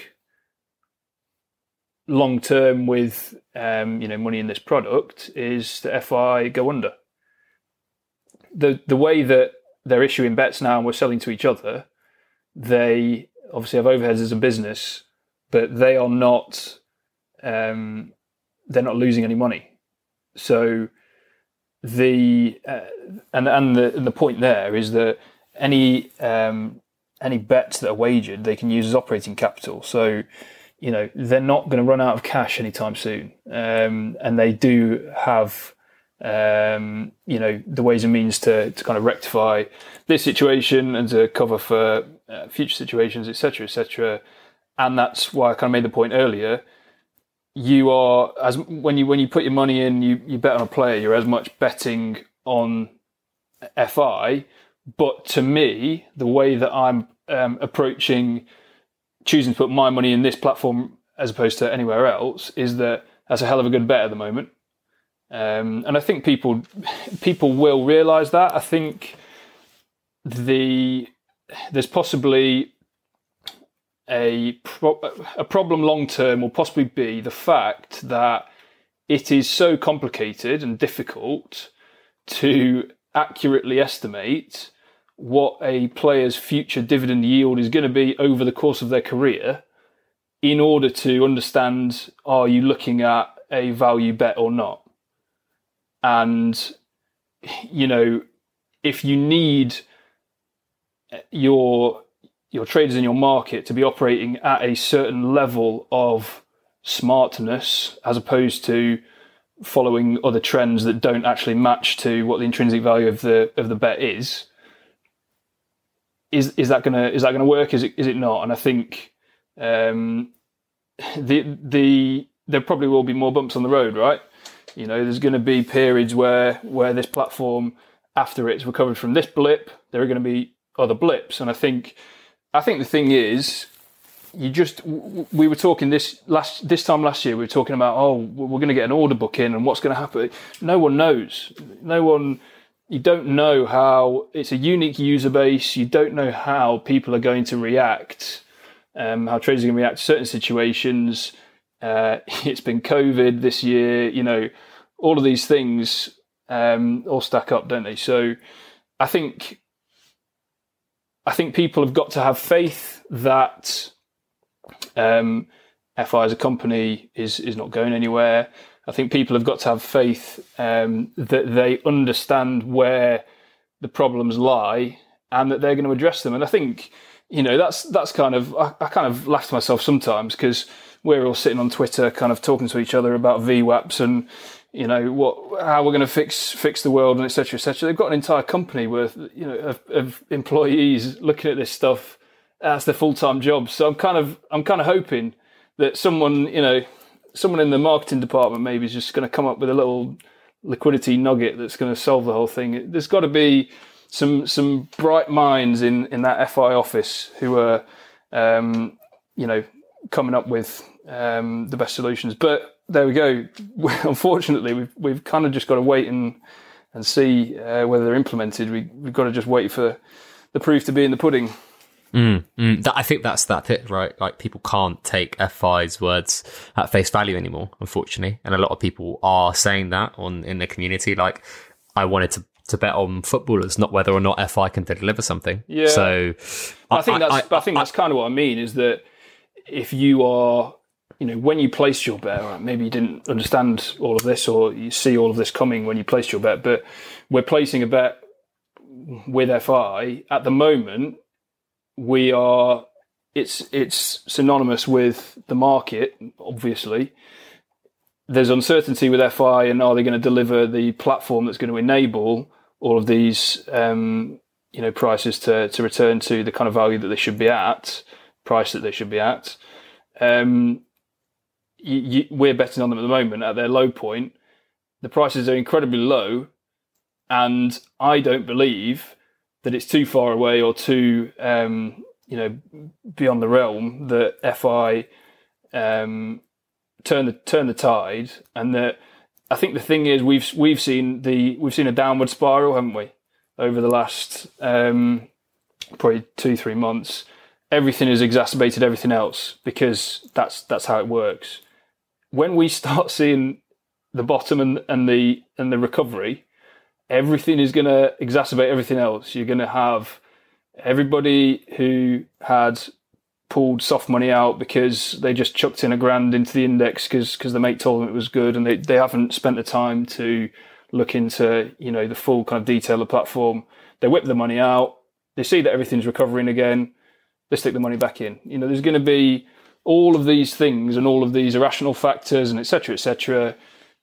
long term with um, you know money in this product is that F I go under. The the way that they're issuing bets now and we're selling to each other, they obviously have overheads as a business, but they are not um, they're not losing any money. So the uh, and and the and the point there is that any um, any bets that are wagered, they can use as operating capital. So you know they're not going to run out of cash anytime soon, um, and they do have um, you know the ways and means to to kind of rectify this situation and to cover for uh, future situations, et cetera, et cetera. And that's why I kind of made the point earlier. You are as when you when you put your money in, you, you bet on a player. You're as much betting on F I. But to me, the way that I'm um, approaching choosing to put my money in this platform as opposed to anywhere else is that that's a hell of a good bet at the moment. Um, and I think people people will realise that. I think the there's possibly a pro- a problem long term will possibly be the fact that it is so complicated and difficult to accurately estimate what a player's future dividend yield is going to be over the course of their career in order to understand, are you looking at a value bet or not? And, you know, if you need your your traders in your market to be operating at a certain level of smartness as opposed to following other trends that don't actually match to what the intrinsic value of the of the bet is, is is that gonna is that gonna work? Is it is it not? And I think um, the the there probably will be more bumps on the road, right? You know, there's going to be periods where where this platform, after it's recovered from this blip, there are going to be other blips, and I think I think the thing is, you just we were talking this last this time last year. We were talking about oh we're going to get an order book in and what's going to happen. No one knows. No one. You don't know how it's a unique user base. You don't know how people are going to react. Um, how traders are going to react to certain situations. Uh, it's been COVID this year. You know, all of these things um, all stack up, don't they? So I think I think people have got to have faith that Um, F I as a company is is not going anywhere. I think people have got to have faith um, that they understand where the problems lie and that they're going to address them. And I think, you know, that's that's kind of I, I kind of laugh to myself sometimes because we're all sitting on Twitter, kind of talking to each other about V WAPs and you know what how we're going to fix fix the world and et cetera, et cetera. They've got an entire company worth you know of, of employees looking at this stuff. That's their full-time job. So I'm kind of I'm kind of hoping that someone, you know, someone in the marketing department maybe is just going to come up with a little liquidity nugget that's going to solve the whole thing. There's got to be some some bright minds in, in that F I office who are, um, you know, coming up with um, the best solutions. But there we go. Unfortunately, we've we've kind of just got to wait and and see uh, whether they're implemented. We we've got to just wait for the proof to be in the pudding. Mm, mm, that, I think that's that it, right? Like people can't take F I's words at face value anymore, unfortunately. And a lot of people are saying that on in the community. Like, I wanted to, to bet on footballers, not whether or not F I can deliver something. Yeah. So I, I think that's I, I, I think that's kind of what I mean is that if you are, you know, when you placed your bet, right, maybe you didn't understand all of this or you see all of this coming when you placed your bet, but we're placing a bet with F I at the moment. We are, it's it's synonymous with the market, obviously. There's uncertainty with F I and are they going to deliver the platform that's going to enable all of these um, you know prices to to return to the kind of value that they should be at, price that they should be at. Um, you, you, we're betting on them at the moment at their low point. The prices are incredibly low, and I don't believe that it's too far away or too um, you know beyond the realm that F I um, turn the turn the tide, and that I think the thing is we've we've seen the we've seen a downward spiral, haven't we, over the last um, probably two three months. Everything has exacerbated everything else because that's that's how it works. When we start seeing the bottom and, and the and the recovery, everything is going to exacerbate everything else. You're going to have everybody who had pulled soft money out because they just chucked in a grand into the index because because the mate told them it was good, and they, they haven't spent the time to look into you know the full kind of detail of the platform. They whip the money out. They see that everything's recovering again. They stick the money back in. You know, there's going to be all of these things and all of these irrational factors and et cetera, et cetera,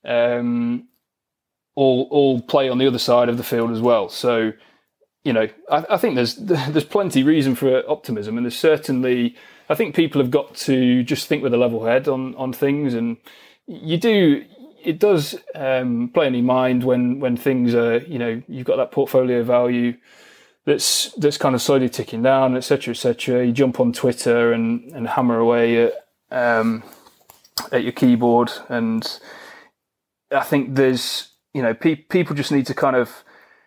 um, all all play on the other side of the field as well. So, you know, I, I think there's there's plenty reason for optimism, and there's certainly, I think people have got to just think with a level head on on things, and you do. It does um, play in your mind when when things are, you know, you've got that portfolio value that's that's kind of slowly ticking down, et cetera, et cetera. You jump on Twitter and, and hammer away at um, at your keyboard, and I think there's, you know, pe- people just need to kind of.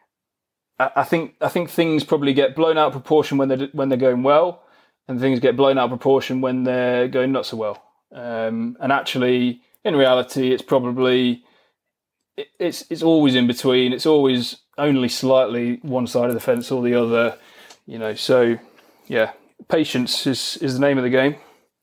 I, I think I think things probably get blown out of proportion when they when they're going well, and things get blown out of proportion when they're going not so well. Um, and actually, in reality, it's probably it, it's it's always in between. It's always only slightly one side of the fence or the other, you know. So, yeah, patience is, is the name of the game.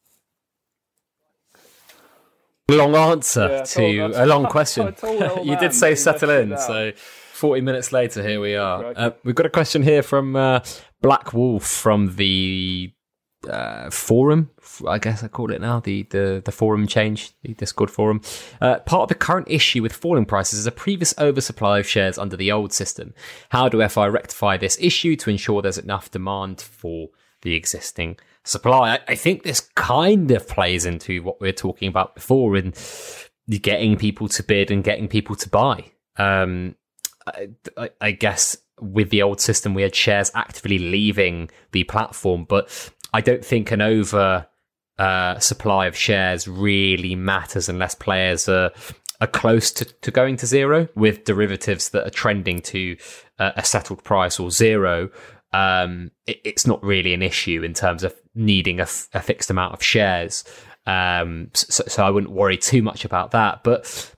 Long answer yeah, to told, a long question. You did say settle in, so forty minutes later, here we are. Uh, we've got a question here from uh, Black Wolf from the uh, forum, I guess I call it now, the, the, the forum change, the Discord forum. Uh, part of the current issue with falling prices is a previous oversupply of shares under the old system. How do F I rectify this issue to ensure there's enough demand for the existing supply? I, I think this kind of plays into what we were talking about before in getting people to bid and getting people to buy. Um, I, I, I guess with the old system, we had shares actively leaving the platform, but I don't think an over uh, supply of shares really matters unless players are, are close to, to going to zero. With derivatives that are trending to uh, a settled price or zero, um, it, it's not really an issue in terms of needing a, f- a fixed amount of shares. Um, so, so I wouldn't worry too much about that. But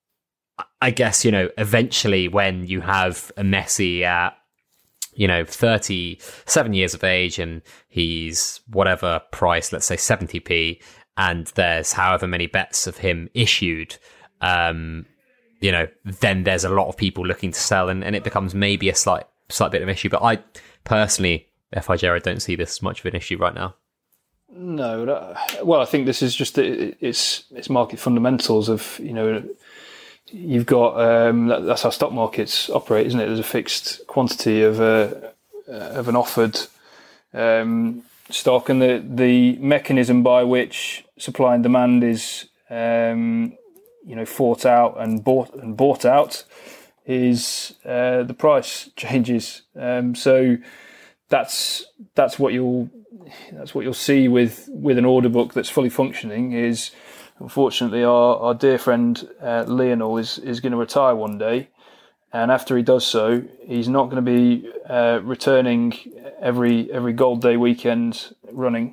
I guess, you know, eventually when you have a Messi at, you know, thirty-seven years of age and he's whatever price, let's say seventy p, and there's however many bets of him issued, um, you know, then there's a lot of people looking to sell, and, and it becomes maybe a slight slight bit of an issue. But I personally, F I Jared, don't see this as much of an issue right now. No, that, well, I think this is just it's it's market fundamentals of, you know, you've got um, that, that's how stock markets operate, isn't it? There's a fixed quantity of a uh, of an offered um, stock, and the the mechanism by which supply and demand is um, you know fought out and bought and bought out is uh, the price changes. Um, so that's that's what you'll that's what you'll see with with an order book that's fully functioning. Is unfortunately, our, our dear friend uh, Lionel is, is going to retire one day, and after he does so, he's not going to be uh, returning every every Gold Day weekend running.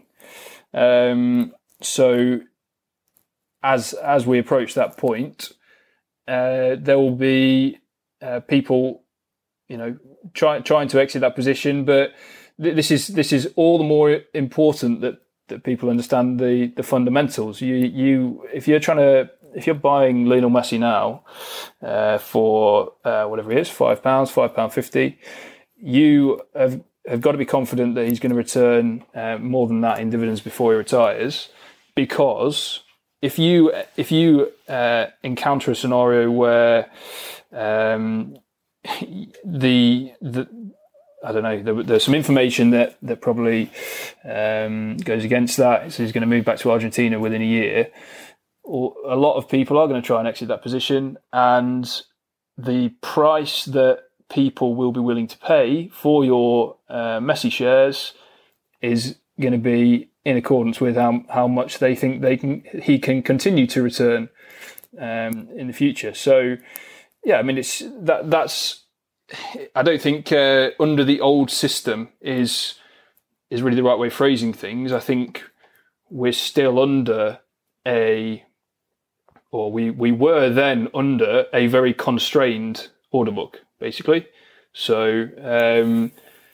Um, so, as as we approach that point, uh, there will be uh, people, you know, trying trying to exit that position. But th- this is this is all the more important that. that people understand the, the fundamentals. You you if you're trying to if you're buying Lionel Messi now uh, for uh, whatever it is, five pounds, five pound fifty, you have have got to be confident that he's going to return uh, more than that in dividends before he retires. Because if you if you uh, encounter a scenario where um, the the I don't know. There, there's some information that that probably um, goes against that. So he's going to move back to Argentina within a year. Or a lot of people are going to try and exit that position, and the price that people will be willing to pay for your uh, Messi shares is going to be in accordance with how how much they think they can he can continue to return um, in the future. So, yeah, I mean, it's that that's. I don't think uh, under the old system is is really the right way of phrasing things. I think we're still under a, or we, we were then under a very constrained order book, basically. So um,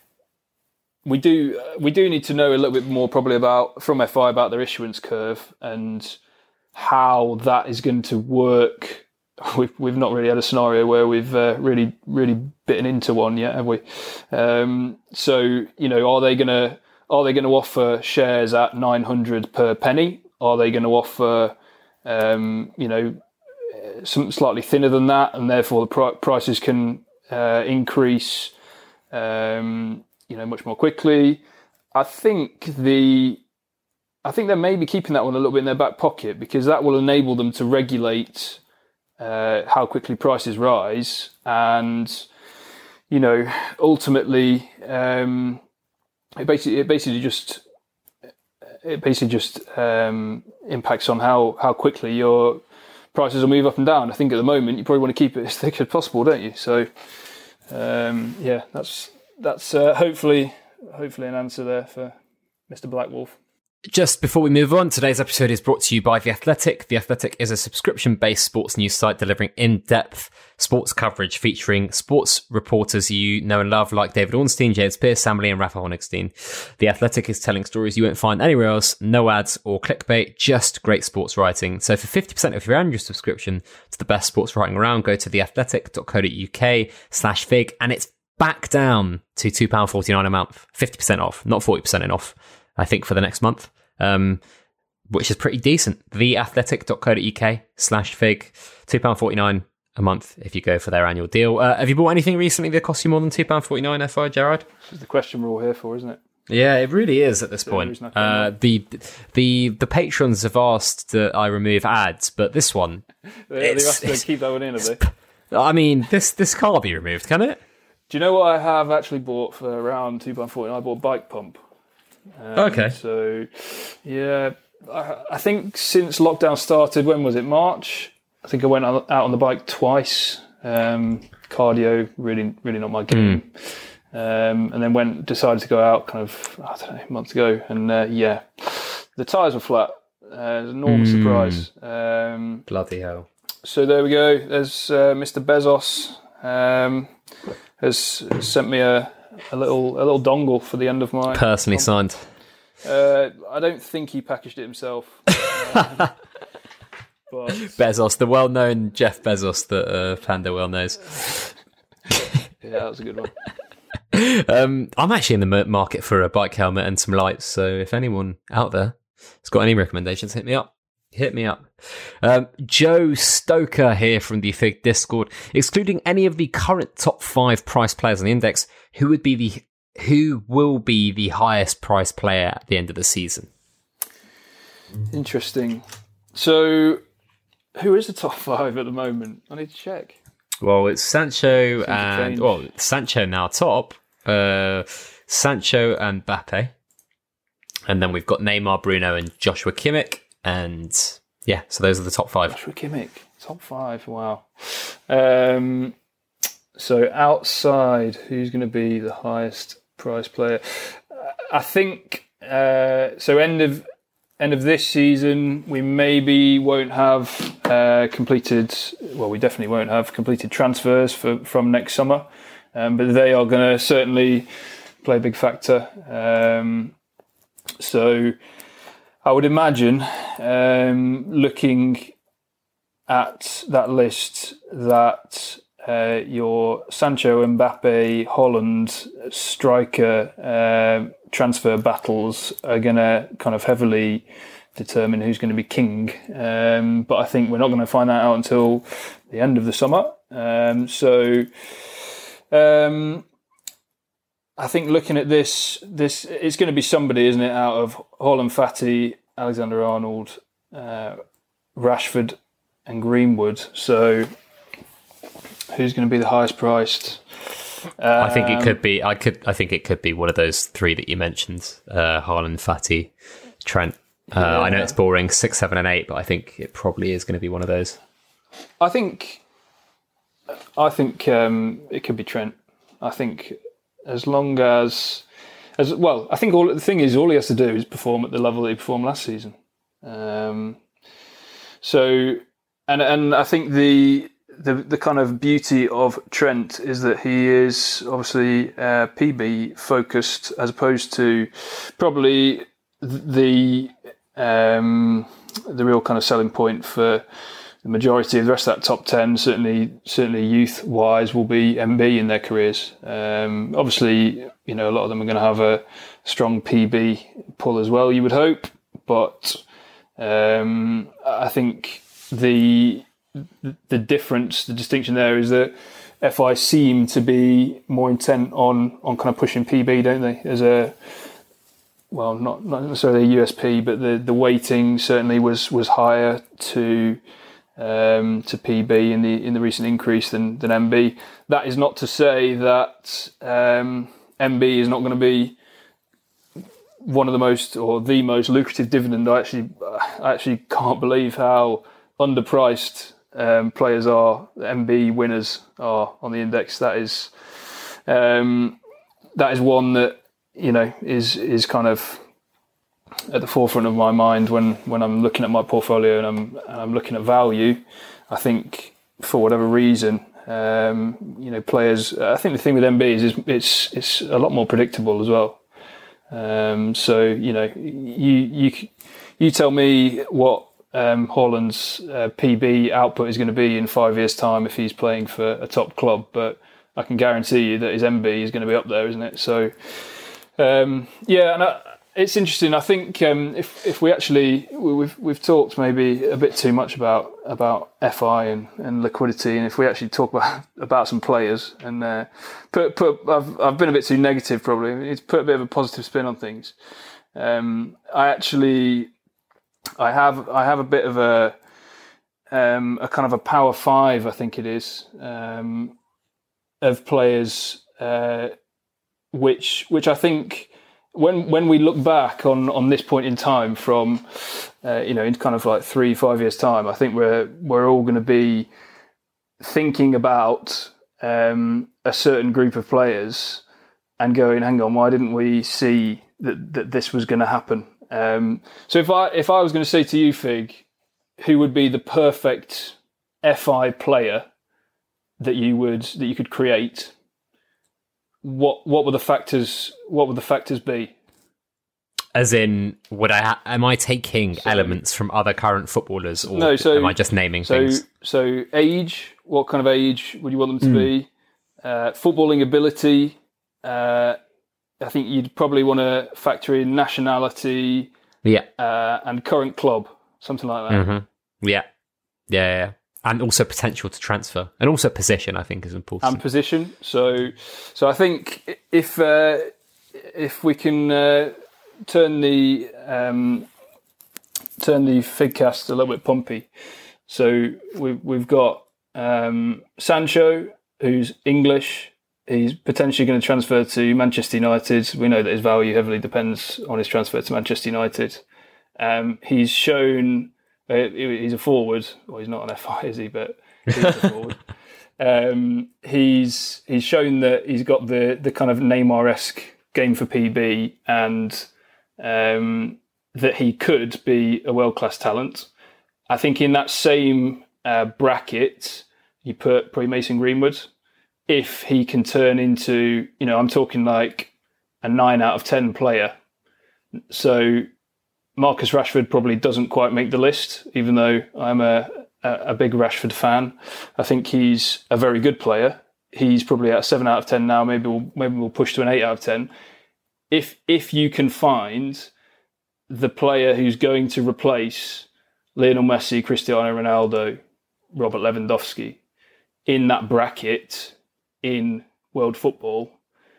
we do we do need to know a little bit more probably about from F I about their issuance curve and how that is going to work. We've we've not really had a scenario where we've uh, really really bitten into one yet, have we? Um, so you know, are they gonna are they gonna offer shares at nine hundred per penny? Are they going to offer um, you know something slightly thinner than that, and therefore the pr- prices can uh, increase um, you know much more quickly? I think the I think they may be keeping that one a little bit in their back pocket because that will enable them to regulate Uh, how quickly prices rise, and you know, ultimately, um, it basically it basically just it basically just um, impacts on how, how quickly your prices will move up and down. I think at the moment you probably want to keep it as thick as possible, don't you? So um, yeah, that's that's uh, hopefully hopefully an answer there for Mister Blackwolf. Just before we move on, today's episode is brought to you by The Athletic. The Athletic is a subscription-based sports news site delivering in-depth sports coverage featuring sports reporters you know and love like David Ornstein, James Pearce, Sam Lee and Rafa Honigstein. The Athletic is telling stories you won't find anywhere else, no ads or clickbait, just great sports writing. So for fifty percent of your annual subscription to the best sports writing around, go to theathletic.co.uk slash fig and it's back down to two pounds forty-nine a month, fifty percent off, not forty percent off. I think for the next month, um, which is pretty decent. theathletic.co.uk slash fig, two pounds forty-nine a month if you go for their annual deal. Uh, have you bought anything recently that costs you more than two pounds forty-nine, F I, Gerard? This is the question we're all here for, isn't it? Yeah, it really is at this the point. Uh, the the the patrons have asked that I remove ads, but this one... they, they've asked to keep that one in, have they? I mean, this, this can't be removed, can it? Do you know what I have actually bought for around two pounds forty-nine? I bought a bike pump. Um, okay. So, yeah, I, I think since lockdown started, when was it? March? I think I went out on the bike twice. Um, cardio, really, really not my game. Mm. Um, and then went decided to go out kind of I don't know months ago, and uh, yeah, the tyres were flat. Uh, it was an enormous mm. surprise. Um, Bloody hell! So there we go. There's uh, Mister Bezos um, has sent me a. A little, a little dongle for the end of my personally signed. Uh, I don't think he packaged it himself. um, but Bezos, the well-known Jeff Bezos that uh, Panda well knows. Yeah, that was a good one. Um, I'm actually in the market for a bike helmet and some lights. So if anyone out there has got any recommendations, hit me up. Hit me up. Um, Joe Stoker here from the Fig Discord. Excluding any of the current top five price players on the index, who would be the who will be the highest price player at the end of the season? Interesting. So, who is the top five at the moment? I need to check. Well, it's Sancho and well, Sancho now top. Uh, Sancho and Mbappe, and then we've got Neymar, Bruno, and Joshua Kimmich. And yeah, so those are the top five. Joshua Kimmich, top five. Wow. Um, so outside, who's going to be the highest price player? I think uh, so. End of end of this season, we maybe won't have uh, completed. Well, we definitely won't have completed transfers for from next summer, um, but they are going to certainly play a big factor. Um, so. I would imagine, um, looking at that list, that uh, your Sancho, Mbappe, Holland striker uh, transfer battles are going to kind of heavily determine who's going to be king. Um, but I think we're not going to find that out until the end of the summer. Um, so, Um, I think looking at this, this it's going to be somebody, isn't it, out of Haaland, Fati, Alexander-Arnold, uh, Rashford and Greenwood. So who's going to be the highest priced? Um, I think it could be. I could. I think it could be one of those three that you mentioned: uh, Haaland, Fati, Trent. Uh, yeah. I know it's boring, six, seven, and eight, but I think it probably is going to be one of those. I think. I think um, it could be Trent. I think as long as, as well, I think all the thing is all he has to do is perform at the level that he performed last season. Um, so, and and I think the. The the kind of beauty of Trent is that he is obviously uh, P B focused as opposed to probably the um, the real kind of selling point for the majority of the rest of that top ten. Certainly, certainly youth wise, will be M B in their careers. Um, obviously, you know a lot of them are going to have a strong P B pull as well. You would hope, but um, I think the The difference, the distinction there is that F I seem to be more intent on, on kind of pushing P B, don't they? As a well, not not necessarily a U S P, but the, the weighting certainly was was higher to um, to P B in the in the recent increase than than M B. That is not to say that um, M B is not going to be one of the most or the most lucrative dividend. I actually I actually can't believe how underpriced Um, players are, M B winners are on the index. That is um, that is one that you know is is kind of at the forefront of my mind when, when I'm looking at my portfolio and I'm I'm looking at value. I think for whatever reason, um, you know, players. I think the thing with M B is, is it's it's a lot more predictable as well. Um, so you know, you you you tell me what. Um, Haaland's uh, P B output is going to be in five years' time if he's playing for a top club, but I can guarantee you that his M B is going to be up there, isn't it? So, um, yeah, and I, it's interesting. I think um, if if we actually we've we've talked maybe a bit too much about about F I and, and liquidity, and if we actually talk about about some players and uh, put put I've I've been a bit too negative probably. It's put a bit of a positive spin on things. Um, I actually. I have I have a bit of a um, a kind of a power five, I think it is, um, of players, uh, which which I think when when we look back on, on this point in time, from uh, you know in kind of like three five years time, I think we're we're all going to be thinking about um, a certain group of players and going, hang on, why didn't we see that that this was going to happen? Um, so if I if I was going to say to you, Fig, who would be the perfect F I player that you would that you could create, what what would the factors what would the factors be? As in, would I ha- am I taking so, elements from other current footballers, or no, so, am I just naming so, things? So age, what kind of age would you want them to mm. be? Uh, footballing ability. Uh, I think you'd probably want to factor in nationality, yeah, uh, and current club, something like that. Mm-hmm. Yeah. yeah, yeah, and also potential to transfer, and also position. I think is important. And position. So, so I think if uh, if we can uh, turn the um, turn the Figcast a little bit pumpy, so we've we've got um, Sancho, who's English. He's potentially going to transfer to Manchester United. We know that his value heavily depends on his transfer to Manchester United. Um, he's shown uh, he's a forward. Well, he's not an F I, is he? But he's a forward. Um, he's he's shown that he's got the the kind of Neymar-esque game for P B, and um, that he could be a world-class talent. I think in that same uh, bracket, you put probably Mason Greenwood. If he can turn into, you know, I'm talking like a nine out of ten player. So Marcus Rashford probably doesn't quite make the list, even though I'm a, a big Rashford fan. I think he's a very good player. He's probably at a seven out of ten now. Maybe we'll maybe we'll push to an eight out of ten. If if you can find the player who's going to replace Lionel Messi, Cristiano Ronaldo, Robert Lewandowski in that bracket, in world football,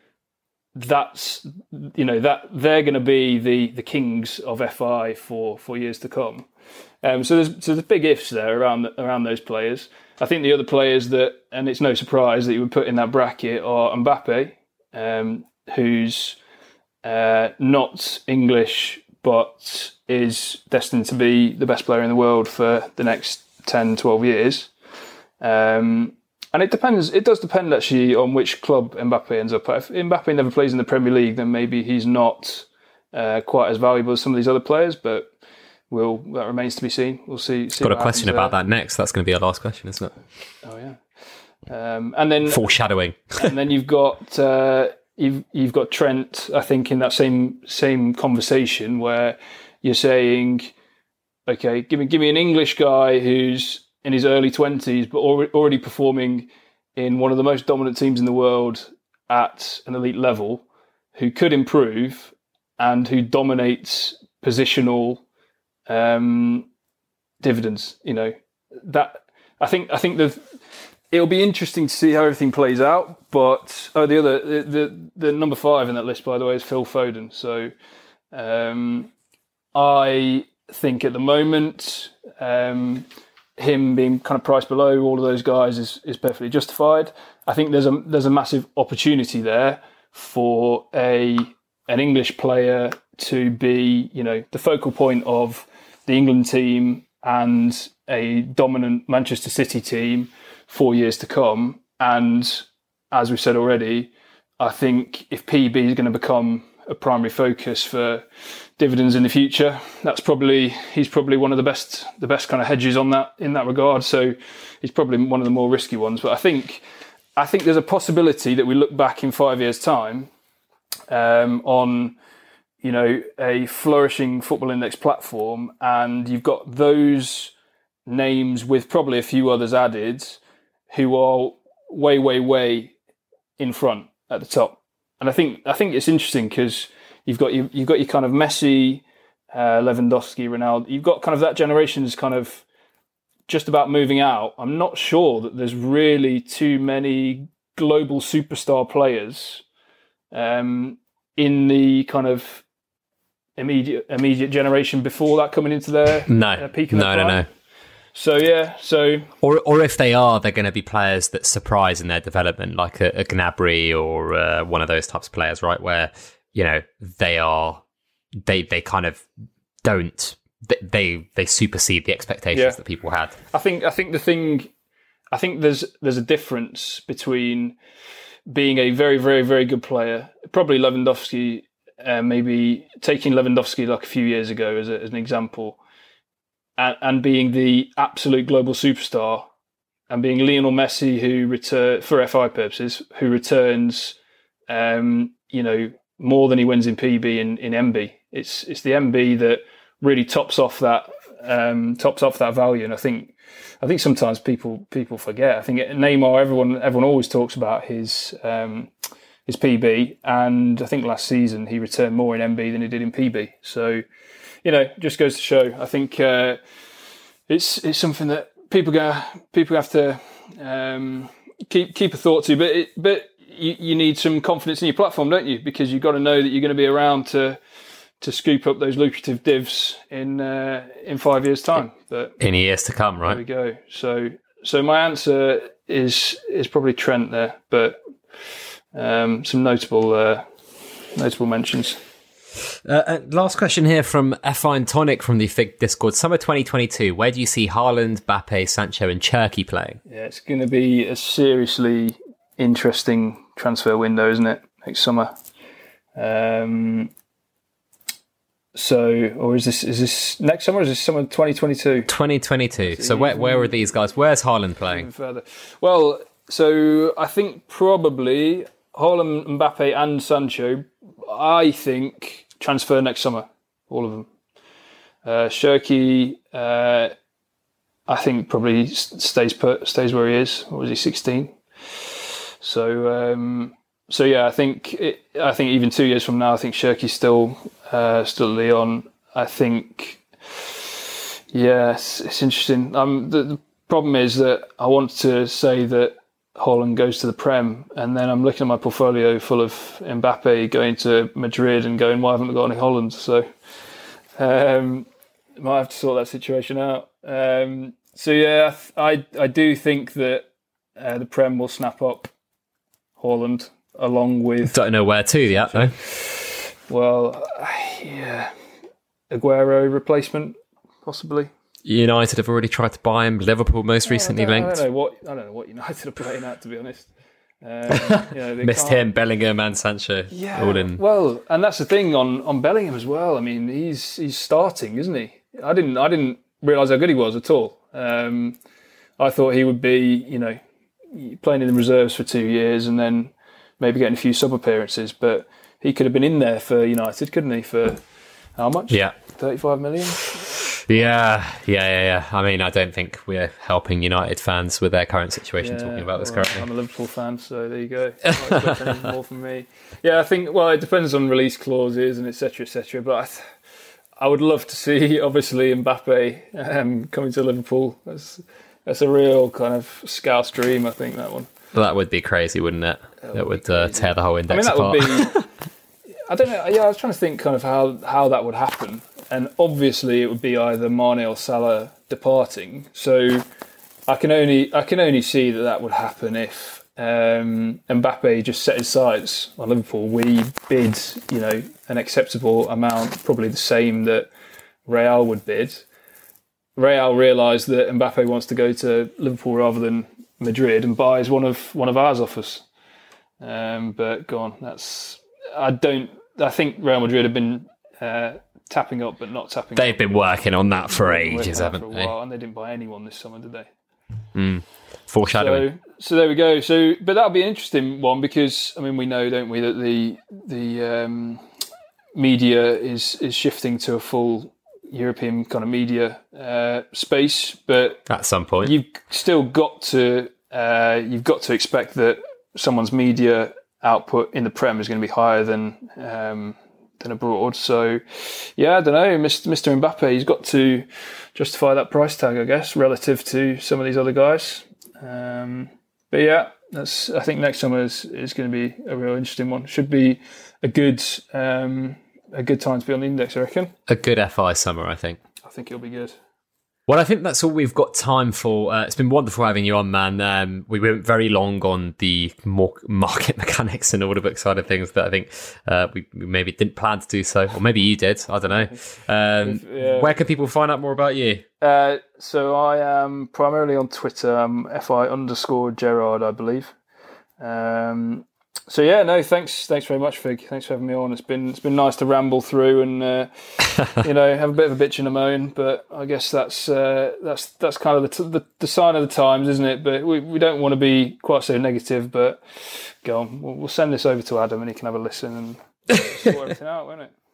that's, you know, that they're going to be the, the kings of F I for, for years to come. Um, so there's so there's big ifs there around around those players. I think the other players that, and it's no surprise that you would put in that bracket, are Mbappe, um, who's uh, not English but is destined to be the best player in the world for the next ten, twelve years. Um, and it depends. It does depend actually on which club Mbappe ends up at. If Mbappe never plays in the Premier League, then maybe he's not uh, quite as valuable as some of these other players. But we'll that remains to be seen. We'll see. see Got a question about there. that next. That's going to be our last question, isn't it? Oh yeah. Um, and then foreshadowing. And then you've got uh, you've you've got Trent. I think in that same same conversation where you're saying, okay, give me give me an English guy who's in his early twenties, but already performing in one of the most dominant teams in the world at an elite level, who could improve and who dominates positional um, dividends. You know, that I think I think the it'll be interesting to see how everything plays out. But oh, the other the the, the number five in that list, by the way, is Phil Foden. So um, I think at the moment. Um, him being kind of priced below all of those guys is, is perfectly justified. I think there's a there's a massive opportunity there for a an English player to be, you know, the focal point of the England team and a dominant Manchester City team for years to come. And as we've said already, I think if P B is going to become a primary focus for dividends in the future, that's probably he's probably one of the best the best kind of hedges on that in that regard. So he's probably one of the more risky ones. But I think I think there's a possibility that we look back in five years' time um, on you know a flourishing Football Index platform, and you've got those names with probably a few others added who are way way way in front at the top. And I think I think it's interesting because you've got you, you've got your kind of Messi, uh, Lewandowski, Ronaldo. You've got kind of that generation's kind of just about moving out. I'm not sure that there's really too many global superstar players um, in the kind of immediate immediate generation before that coming into their no uh, peak. No, no, no, no. So yeah, so or or if they are, they're going to be players that surprise in their development, like a, a Gnabry or uh, one of those types of players, right? Where you know they are, they they kind of don't they they supersede the expectations yeah. that people had. I think I think the thing, I think there's there's a difference between being a very very very good player, probably Lewandowski, uh, maybe taking Lewandowski like a few years ago as, a, as an example. And, and being the absolute global superstar, and being Lionel Messi, who return for F I purposes, who returns, um, you know, more than he wins in P B and in M B. It's it's the M B that really tops off that um, tops off that value. And I think I think sometimes people people forget. I think Neymar, everyone everyone always talks about his um, his P B, and I think last season he returned more in M B than he did in P B. So. You know, just goes to show. I think uh, it's it's something that people go people have to um, keep keep a thought to. But it, but you, you need some confidence in your platform, don't you? Because you've got to know that you're going to be around to to scoop up those lucrative divs in uh, in five years' time. But in years to come, right? There we go. So so my answer is is probably Trent there, but um, some notable uh, notable mentions. Uh, last question here from F I and Tonic from the Fig Discord. Summer twenty twenty-two, where do you see Haaland, Mbappe, Sancho and Cherki playing? Yeah, it's going to be a seriously interesting transfer window, isn't it, next summer? Um, so, or is this is this next summer or is this summer twenty twenty-two? twenty twenty-two. So, so where, where are these guys? Where's Haaland playing? Further. Well, so I think probably Haaland, Mbappe and Sancho, I think, transfer next summer, all of them. Uh, Cherki, uh, I think probably stays put, stays where he is. What was he, sixteen? So, um, so yeah, I think it, I think even two years from now, I think Cherki's still uh, still Lyon. I think, yeah, it's, it's interesting. Um, the, the problem is that I want to say that Haaland goes to the Prem, and then I'm looking at my portfolio full of Mbappe going to Madrid and going, why haven't we got any Haaland? So um, might have to sort that situation out. Um, so yeah, I I do think that uh, the Prem will snap up Haaland along with. Don't know where to yet though. Well, yeah, Aguero replacement possibly. United have already tried to buy him. Liverpool most recently I don't, linked. I don't know what I don't know what United are playing at, to be honest. Um, you know, Missed can't... him, Bellingham and Sancho. Yeah, all in. Well, and that's the thing on, on Bellingham as well. I mean, he's he's starting, isn't he? I didn't I didn't realise how good he was at all. Um, I thought he would be, you know, playing in the reserves for two years and then maybe getting a few sub appearances, but he could have been in there for United, couldn't he? For how much? Yeah, thirty-five million. Yeah, yeah, yeah, yeah. I mean, I don't think we're helping United fans with their current situation yeah, talking about this well, currently. I'm a Liverpool fan, so there you go. Not expecting anything more from me. Yeah, I think, well, it depends on release clauses and et cetera, et cetera. But I, th- I would love to see, obviously, Mbappe um, coming to Liverpool. That's, that's a real kind of Scouse dream, I think, that one. Well, that would be crazy, wouldn't it? That, that would, would uh, tear the whole index I mean, that apart. Would be, I don't know. Yeah, I was trying to think kind of how, how that would happen. And obviously, it would be either Mane or Salah departing. So I can only I can only see that that would happen if um, Mbappe just set his sights on Liverpool. We bid, you know, an acceptable amount, probably the same that Real would bid. Real realised that Mbappe wants to go to Liverpool rather than Madrid and buys one of one of ours offers. Um, but go on, that's I don't. I think Real Madrid have been. Uh, tapping up but not tapping They've up. been working on that for ages, haven't for they? While, and they didn't buy anyone this summer, did they? Mm. Foreshadowing. So, so there we go. So, but that'll be an interesting one because I mean we know, don't we, that the the um, media is is shifting to a full European kind of media uh, space, but at some point you've still got to uh, you've got to expect that someone's media output in the Prem is going to be higher than. Um, than abroad. So, yeah, I don't know. Mister Mbappe, he's got to justify that price tag, I guess, relative to some of these other guys. Um, but yeah, that's. I think next summer is, is going to be a real interesting one. Should be a good um, a good time to be on the index, I reckon. A good F I summer, I think. I think it'll be good. Well, I think that's all we've got time for. Uh, it's been wonderful having you on, man. Um, we went very long on the more market mechanics and order book side of things that I think uh, we, we maybe didn't plan to do so. Or maybe you did. I don't know. Um, yeah. Where can people find out more about you? Uh, so I am primarily on Twitter. I'm F I underscore Gerard, I believe. Um, so yeah, no, thanks, thanks very much, Fig. Thanks for having me on. It's been it's been nice to ramble through and uh, you know have a bit of a bitch and a moan, but I guess that's uh, that's that's kind of the, t- the the sign of the times, isn't it? But we, we don't want to be quite so negative. But go on, we'll, we'll send this over to Adam and he can have a listen and sort everything out, won't it?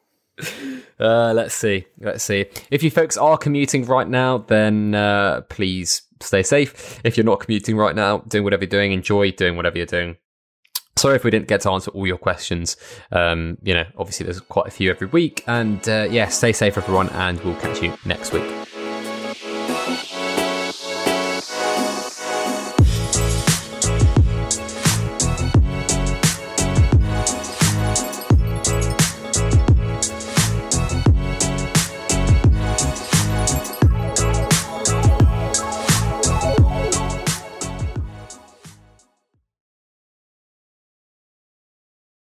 Uh, let's see. Let's see. If you folks are commuting right now, then uh, please stay safe. If you're not commuting right now, doing whatever you're doing, enjoy doing whatever you're doing. Sorry if we didn't get to answer all your questions. Um, you know, obviously there's quite a few every week. And uh, yeah, stay safe, everyone, and we'll catch you next week.